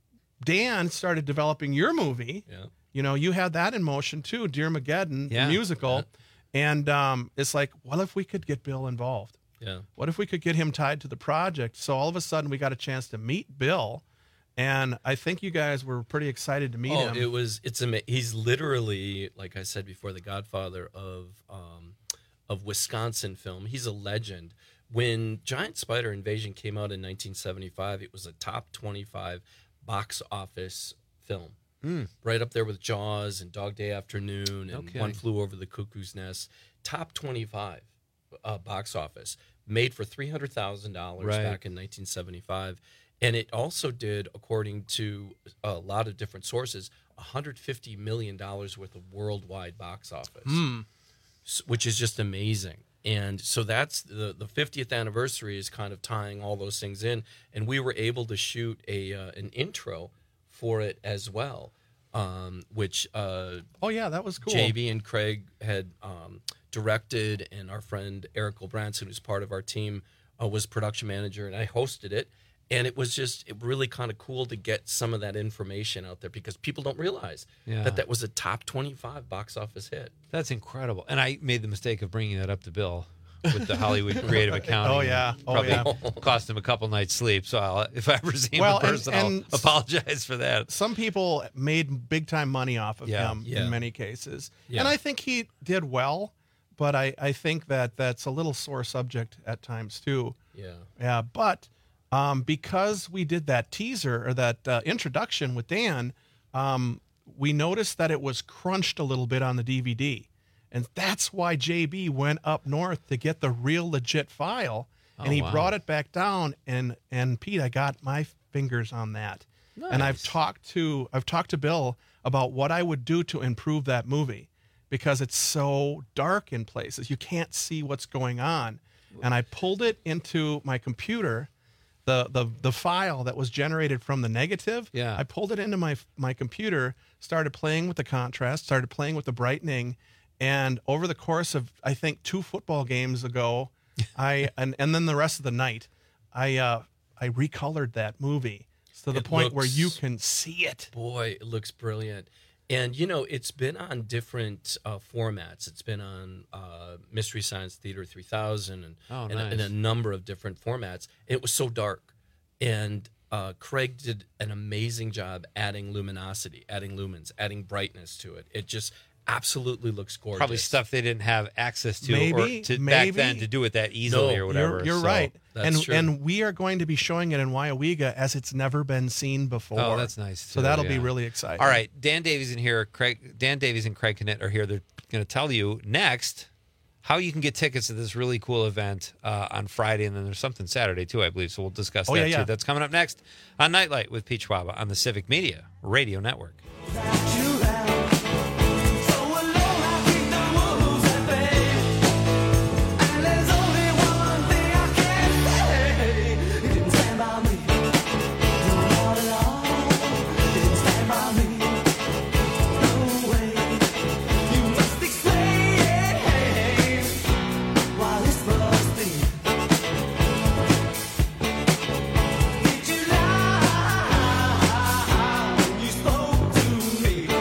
Dan started developing your movie. Yeah. You know, you had that in motion too, Dear Mageddon, Yeah. the musical. And um, it's like, what if we could get Bill involved? Yeah. What if we could get him tied to the project? So all of a sudden we got a chance to meet Bill. And I think you guys were pretty excited to meet oh, him. it was, it's amazing. He's literally, like I said before, the godfather of, um, of Wisconsin film. He's a legend. When Giant Spider Invasion came out in nineteen seventy-five, it was a top twenty-five box office film. Mm. Right up there with Jaws and Dog Day Afternoon and Okay. One Flew Over the Cuckoo's Nest. Top twenty-five uh, box office. Made for three hundred thousand dollars Right. back in nineteen seventy-five. And it also did, according to a lot of different sources, one hundred fifty million dollars worth of worldwide box office, Hmm. S- which is just amazing. And so that's the, the fiftieth anniversary is kind of tying all those things in. And we were able to shoot a uh, an intro for it as well, um, which uh, oh yeah, that was cool. J B and Craig had um, directed, and our friend Eric Branson, who's part of our team, uh, was production manager, and I hosted it. And it was just it really kind of cool to get some of that information out there because people don't realize Yeah. that that was a top twenty-five box office hit. That's incredible. And I made the mistake of bringing that up to Bill with the Hollywood Creative Accounting. Oh, yeah. Oh, Probably yeah. cost him a couple nights sleep. So I'll, if I ever see him Well, in and- person, and I'll apologize for that. Some people made big time money off of Yeah. him Yeah. in many cases. Yeah. And I think he did well, but I, I think that that's a little sore subject at times too. Yeah. Yeah. But um, because we did that teaser or that uh, introduction with Dan, um, we noticed that it was crunched a little bit on the D V D. And that's why J B went up north to get the real legit file. Oh, and he wow. brought it back down. And, and Pete, I got my fingers on that. And I've Nice. talked to I've talked to Bill about what I would do to improve that movie because it's so dark in places. You can't see what's going on. And I pulled it into my computer, the the the file that was generated from the negative. Yeah. I pulled it into my my computer, started playing with the contrast, started playing with the brightening, and over the course of I think two football games ago, I and, and then the rest of the night, I uh, I recolored that movie to the It point where you looks- can see it. Boy, it looks brilliant. And, you know, it's been on different uh, formats. It's been on uh, Mystery Science Theater three thousand and, Oh, and, a, nice. and a number of different formats. It was so dark. And uh, Craig did an amazing job adding luminosity, adding lumens, adding brightness to it. It just absolutely looks gorgeous. Probably stuff they didn't have access to, Maybe, or to back maybe. then to do it that easily No, or whatever. You're, you're So- right. That's and true. and we are going to be showing it in Waiawega as it's never been seen before. Oh, that's nice. So too, that'll be yeah. really exciting. All right, Dan Davies in here. Craig, Dan Davies and Craig Knitt are here. They're going to tell you next how you can get tickets to this really cool event uh, on Friday, and then there's something Saturday too, I believe. So we'll discuss Oh, that yeah, too. yeah. That's coming up next on Nightlight with Pete Schwaba on the Civic Media Radio Network. You spoke to me.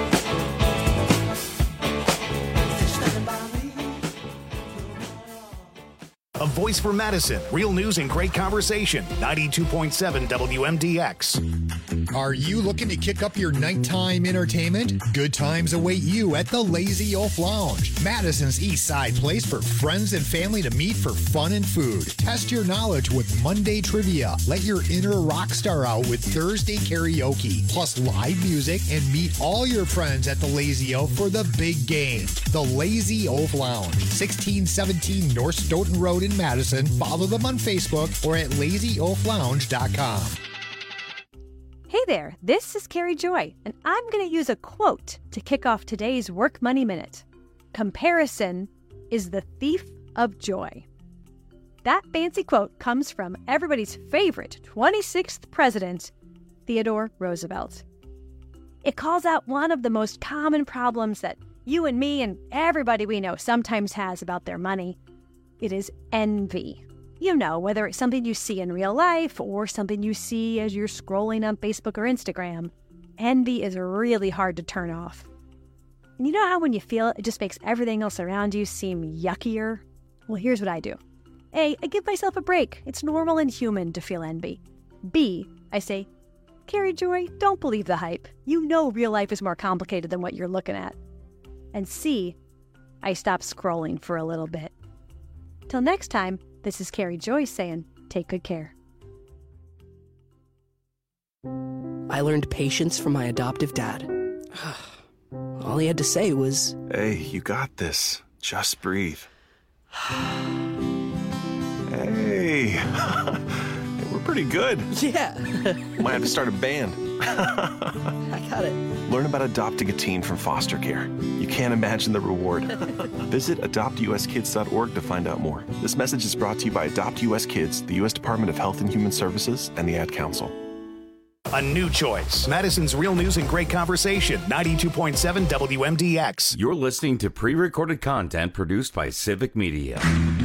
a voice for Madison, real news and great conversation. ninety-two point seven W M D X. Are you looking to kick up your nighttime entertainment? Good times await you at the Lazy Oaf Lounge, Madison's East Side place for friends and family to meet for fun and food. Test your knowledge with Monday trivia. Let your inner rock star out with Thursday karaoke, plus live music, and meet all your friends at the Lazy Oaf for the big game. The Lazy Oaf Lounge, sixteen seventeen North Stoughton Road in Madison. Follow them on Facebook or at lazy oaf lounge dot com. Hey there, this is Carrie Joy, and I'm going to use a quote to kick off today's Work Money Minute. Comparison is the thief of joy. That fancy quote comes from everybody's favorite twenty-sixth president, Theodore Roosevelt. It calls out one of the most common problems that you and me and everybody we know sometimes has about their money. It is envy. You know, whether it's something you see in real life or something you see as you're scrolling on Facebook or Instagram, envy is really hard to turn off. And you know how when you feel it, it just makes everything else around you seem yuckier? Well, here's what I do. A, I give myself a break. It's normal and human to feel envy. B, I say, Carrie Joy, don't believe the hype. You know real life is more complicated than what you're looking at. And C, I stop scrolling for a little bit. Till next time, this is Carrie Joy saying, take good care. I learned patience from my adoptive dad. All he had to say was, "Hey, you got this. Just breathe." Hey, we're pretty good. Yeah. Might have to start a band. I got it. Learn about adopting a teen from foster care. You can't imagine the reward. Visit adopt u s kids dot org to find out more. This message is brought to you by Adopt U S Kids, the U S Department of Health and Human Services, and the Ad Council. A new choice. Madison's real news and great conversation. ninety-two point seven W M D X. You're listening to pre-recorded content produced by Civic Media.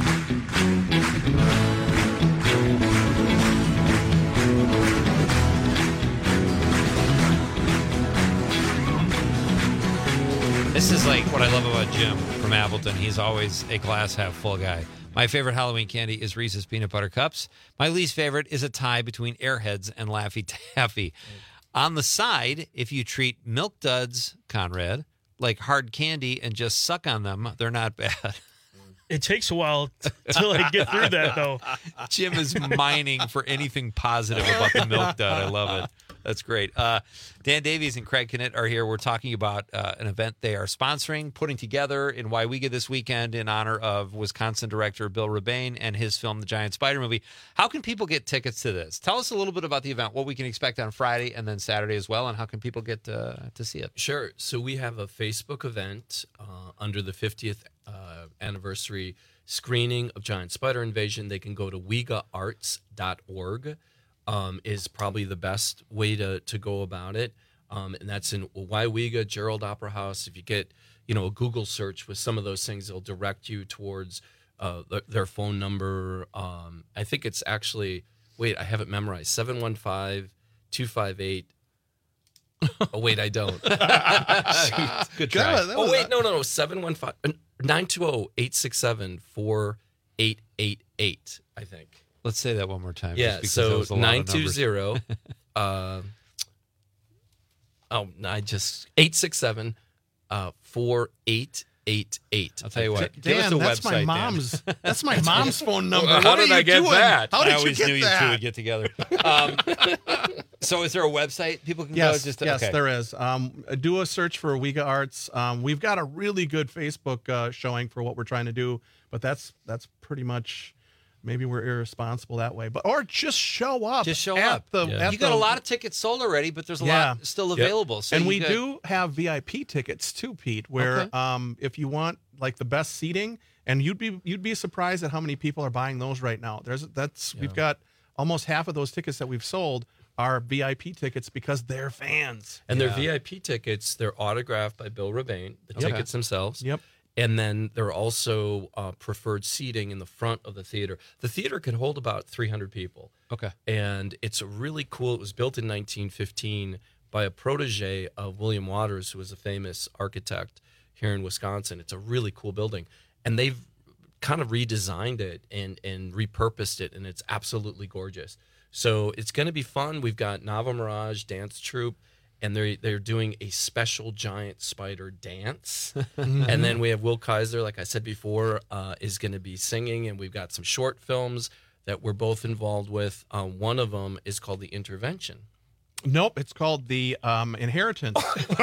This is like what I love about Jim from Appleton. He's always a glass half full guy. My favorite Halloween candy is Reese's Peanut Butter Cups. My least favorite is a tie between Airheads and Laffy Taffy. On the side, if you treat Milk Duds, Conrad, like hard candy and just suck on them, they're not bad. It takes a while t- to like get through that, though. Jim is mining for anything positive about the Milk Dud. I love it. That's great. Uh, Dan Davies and Craig Knitt are here. We're talking about uh, an event they are sponsoring, putting together in Waiwega this weekend in honor of Wisconsin director Bill Rebane and his film, The Giant Spider Movie. How can people get tickets to this? Tell us a little bit about the event, what we can expect on Friday and then Saturday as well, and how can people get uh, to see it? Sure. So we have a Facebook event uh, under the fiftieth uh, anniversary screening of Giant Spider Invasion. They can go to wega arts dot org. Um, is probably the best way to, to go about it. Um, and that's in Waiwega, Gerald Opera House. If you get, you know, a Google search with some of those things, they'll direct you towards uh, th- their phone number. Um, I think it's actually, wait, I have it memorized, seven one five, two five eight. Oh, wait, I don't. Good try. God, oh, wait, no, no, no, seven one five, nine two zero, eight six seven, four eight eight eight, I think. Let's say that one more time. Yeah, so nine two zero, uh, oh, I just, eight six seven, uh, four eight eight eight. I'll tell you what. Dan, give us a that's website, my mom's. Dan. That's my mom's phone number. Well, how What did are I you get doing? that? How did I always you get knew that? you two would get together. Um, so, is there a website people can Yes, go? Just yes, okay. there is. Um, do a search for Wega Arts. Um, we've got a really good Facebook uh, showing for what we're trying to do, but that's that's pretty much. Maybe we're irresponsible that way, but or just show up. Just show at up. The, Yeah. at You got the- a lot of tickets sold already, but there's a Yeah. lot still Yep. available. So and you we could- do have V I P tickets too, Pete. Where Okay. um, if you want like the best seating, and you'd be you'd be surprised at how many people are buying those right now. There's that's we've got almost half of those tickets that we've sold are V I P tickets because they're fans. And they're V I P tickets. They're autographed by Bill Rebane, the Okay. tickets themselves. Yep. And then they're also uh, preferred seating in the front of the theater. The theater can hold about three hundred people. Okay. And it's really cool. It was built in nineteen fifteen by a protege of William Waters, who was a famous architect here in Wisconsin. It's a really cool building. And they've kind of redesigned it and and repurposed it, and it's absolutely gorgeous. So it's going to be fun. We've got Nava Mirage Dance Troupe, and they're they're doing a special giant spider dance. Mm-hmm. And then we have Will Kaiser, like I said before, uh, is going to be singing, and we've got some short films that we're both involved with. Um, one of them is called The Intervention. Nope, it's called The um, Inheritance.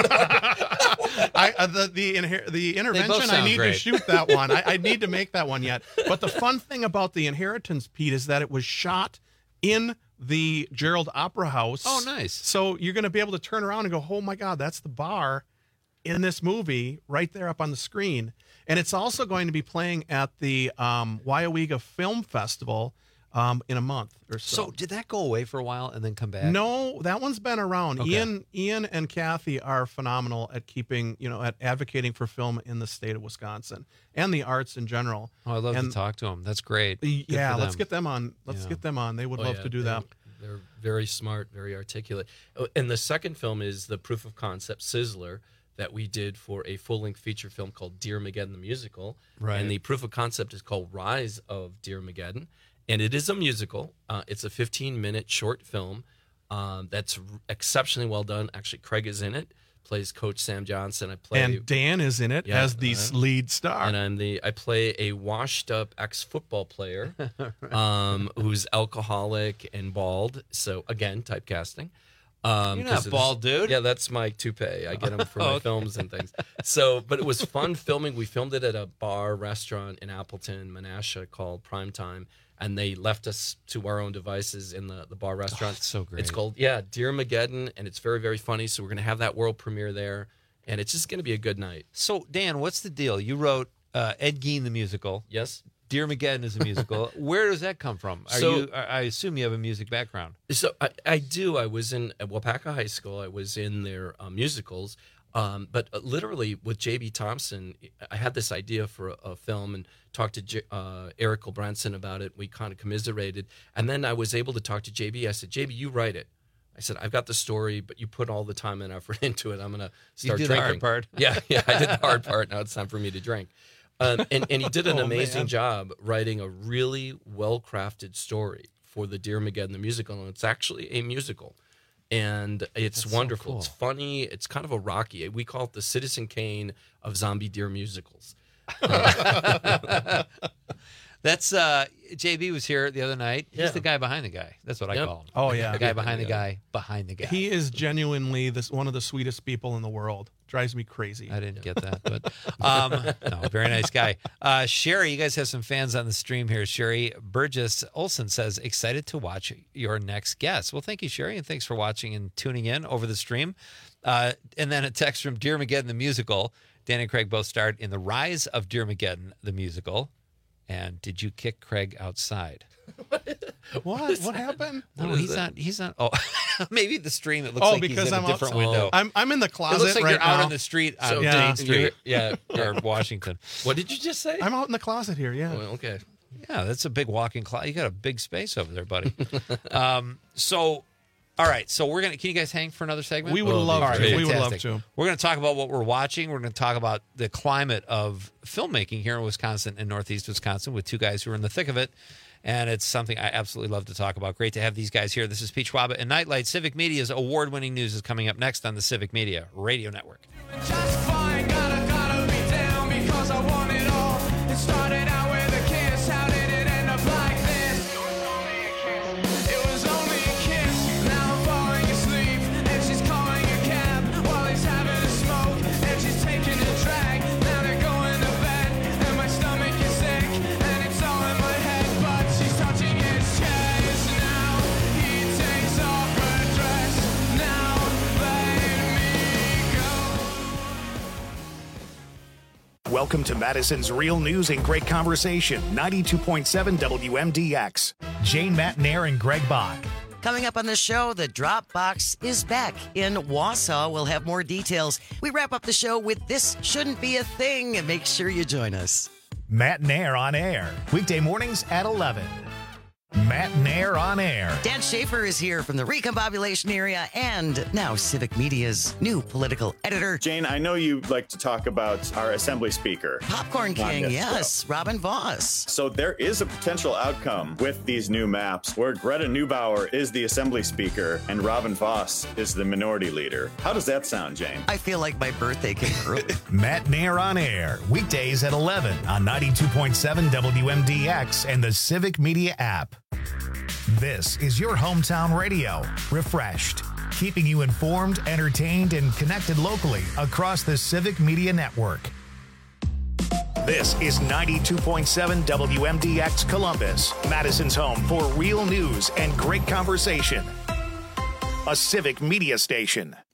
I, uh, the the, inher- the intervention. I need great. to shoot that one. I, I need to make that one yet. But the fun thing about The Inheritance, Pete, is that it was shot in the Gerald Opera House. Oh, nice. So you're going to be able to turn around and go, oh my God, that's the bar in this movie right there up on the screen. And it's also going to be playing at the um, Waiawega Film Festival um, in a month or so. So did that go away for a while and then come back? No, that one's been around. Okay. Ian, Ian and Kathy are phenomenal at keeping, you know, at advocating for film in the state of Wisconsin and the arts in general. Oh, I'd love and, to talk to them. That's great. The, Good yeah, for let's them. get them on. Let's Yeah. get them on. They would Oh, love yeah, to do they- that. They're very smart, very articulate. Oh, and the second film is the proof of concept Sizzler that we did for a full-length feature film called Dear Mageddon the Musical. Right. And the proof of concept is called Rise of Dear Mageddon. And it is a musical. Uh, it's a fifteen-minute short film um, that's r- exceptionally well done. Actually, Craig is in it, plays Coach Sam Johnson. I play And Dan is in it Yeah, as the uh, lead star. and I'm the I play a washed-up ex-football player um, who's alcoholic and bald. So again, typecasting. Um, You're not 'cause it's- bald, dude. Yeah, that's my toupee. I get them for my Okay. films and things. So, but it was fun filming. We filmed it at a bar restaurant in Appleton, Menasha, called Primetime, and they left us to our own devices in the, the bar restaurant. that's so great. It's called yeah, Dear Mageddon, and it's very very funny. So we're gonna have that world premiere there, and it's just gonna be a good night. So Dan, what's the deal? You wrote uh, Ed Gein the musical. Yes. Dear Mageddon is a musical. Where does that come from? Are So- you? I I assume you have a music background. So I, I do. I was in at Wapaka High School. I was in their uh, musicals, um, but uh, literally with J B. Thompson, I had this idea for a, a film and talked to J, uh, Eric Branson about it. We kind of commiserated, and then I was able to talk to J B. I said, J B, you write it. I said, I've got the story, but you put all the time and effort into it. I'm going to start You did the drinking. hard part. Yeah, yeah, I did the hard part. Now it's time for me to drink. Um, and, and he did an Oh, amazing man. job writing a really well-crafted story for the Dear Mageddon the musical, and it's actually a musical, and it's That's so wonderful. cool. It's funny. It's kind of a Rocky. We call it the Citizen Kane of zombie deer musicals. That's uh, J B was here the other night. He's Yeah. the guy behind the guy. That's what I Yep. call him. Oh, yeah. the guy behind the guy behind the guy. He is genuinely this one of the sweetest people in the world. Drives me crazy. I didn't get that, but um, no, very nice guy. Uh, Sherry, you guys have some fans on the stream here. Sherry Burgess Olson says, excited to watch your next guest. Well, thank you, Sherry, and thanks for watching and tuning in over the stream. Uh, and then a text from Dear Mageddon, the musical. Dan and Craig both starred in The Rise of Dear Mageddon, the musical. And did you kick Craig outside? What? What happened? No, What is he's it? not. He's not. Oh, maybe the stream. It looks Oh, like because he's in I'm a different outside. window. I'm I'm in the It closet looks like right you're out now. on the street on So- Main Yeah. Street, Yeah. or Washington. What did you just say? I'm out in the closet here. Yeah. Oh, okay. Yeah, that's a big walk-in closet. You got a big space over there, buddy. um, so, all right. So we're gonna. Can you guys hang for another segment? We would Oh, love all to. right, We would love fantastic. to. We're going to talk about what we're watching. We're going to talk about the climate of filmmaking here in Wisconsin and Northeast Wisconsin with two guys who are in the thick of it. And it's something I absolutely love to talk about. Great to have these guys here. This is Pete Schwaba and Nightlight. Civic Media's award-winning news is coming up next on the Civic Media Radio Network. Just fine, gotta, gotta be down because I want it all. It started out with a kiss, how did it end up like this? It was only a kiss, now I'm falling asleep. And she's calling a cab while he's having a smoke. And she's taking a drag, now they're going to bed. And my stomach is sick, and it's all in my head. But she's touching his chest now. He takes off her dress, now letting me go. Welcome to Madison's Real News and Great Conversation, ninety-two point seven W M D X. Jane Matnair and Greg Bach. Coming up on the show, the Dropbox is back in Wausau. We'll have more details. We wrap up the show with This Shouldn't Be a Thing, and make sure you join us. Matt Nair on air, weekday mornings at eleven. Matt Nair on air. Dan Schaefer is here from the Recombobulation area and now Civic Media's new political editor. Jane, I know you like to talk about our Assembly Speaker. Popcorn King, yes, Robin Voss. So there is a potential outcome with these new maps where Greta Neubauer is the Assembly Speaker and Robin Voss is the Minority Leader. How does that sound, Jane? I feel like my birthday came early. Matt Nair on air, weekdays at eleven on ninety-two point seven W M D X and the Civic Media app. This is your hometown radio, refreshed, keeping you informed, entertained, and connected locally across the Civic Media Network. This is ninety-two point seven W M D X Columbus, Madison's home for real news and great conversation. A Civic Media station.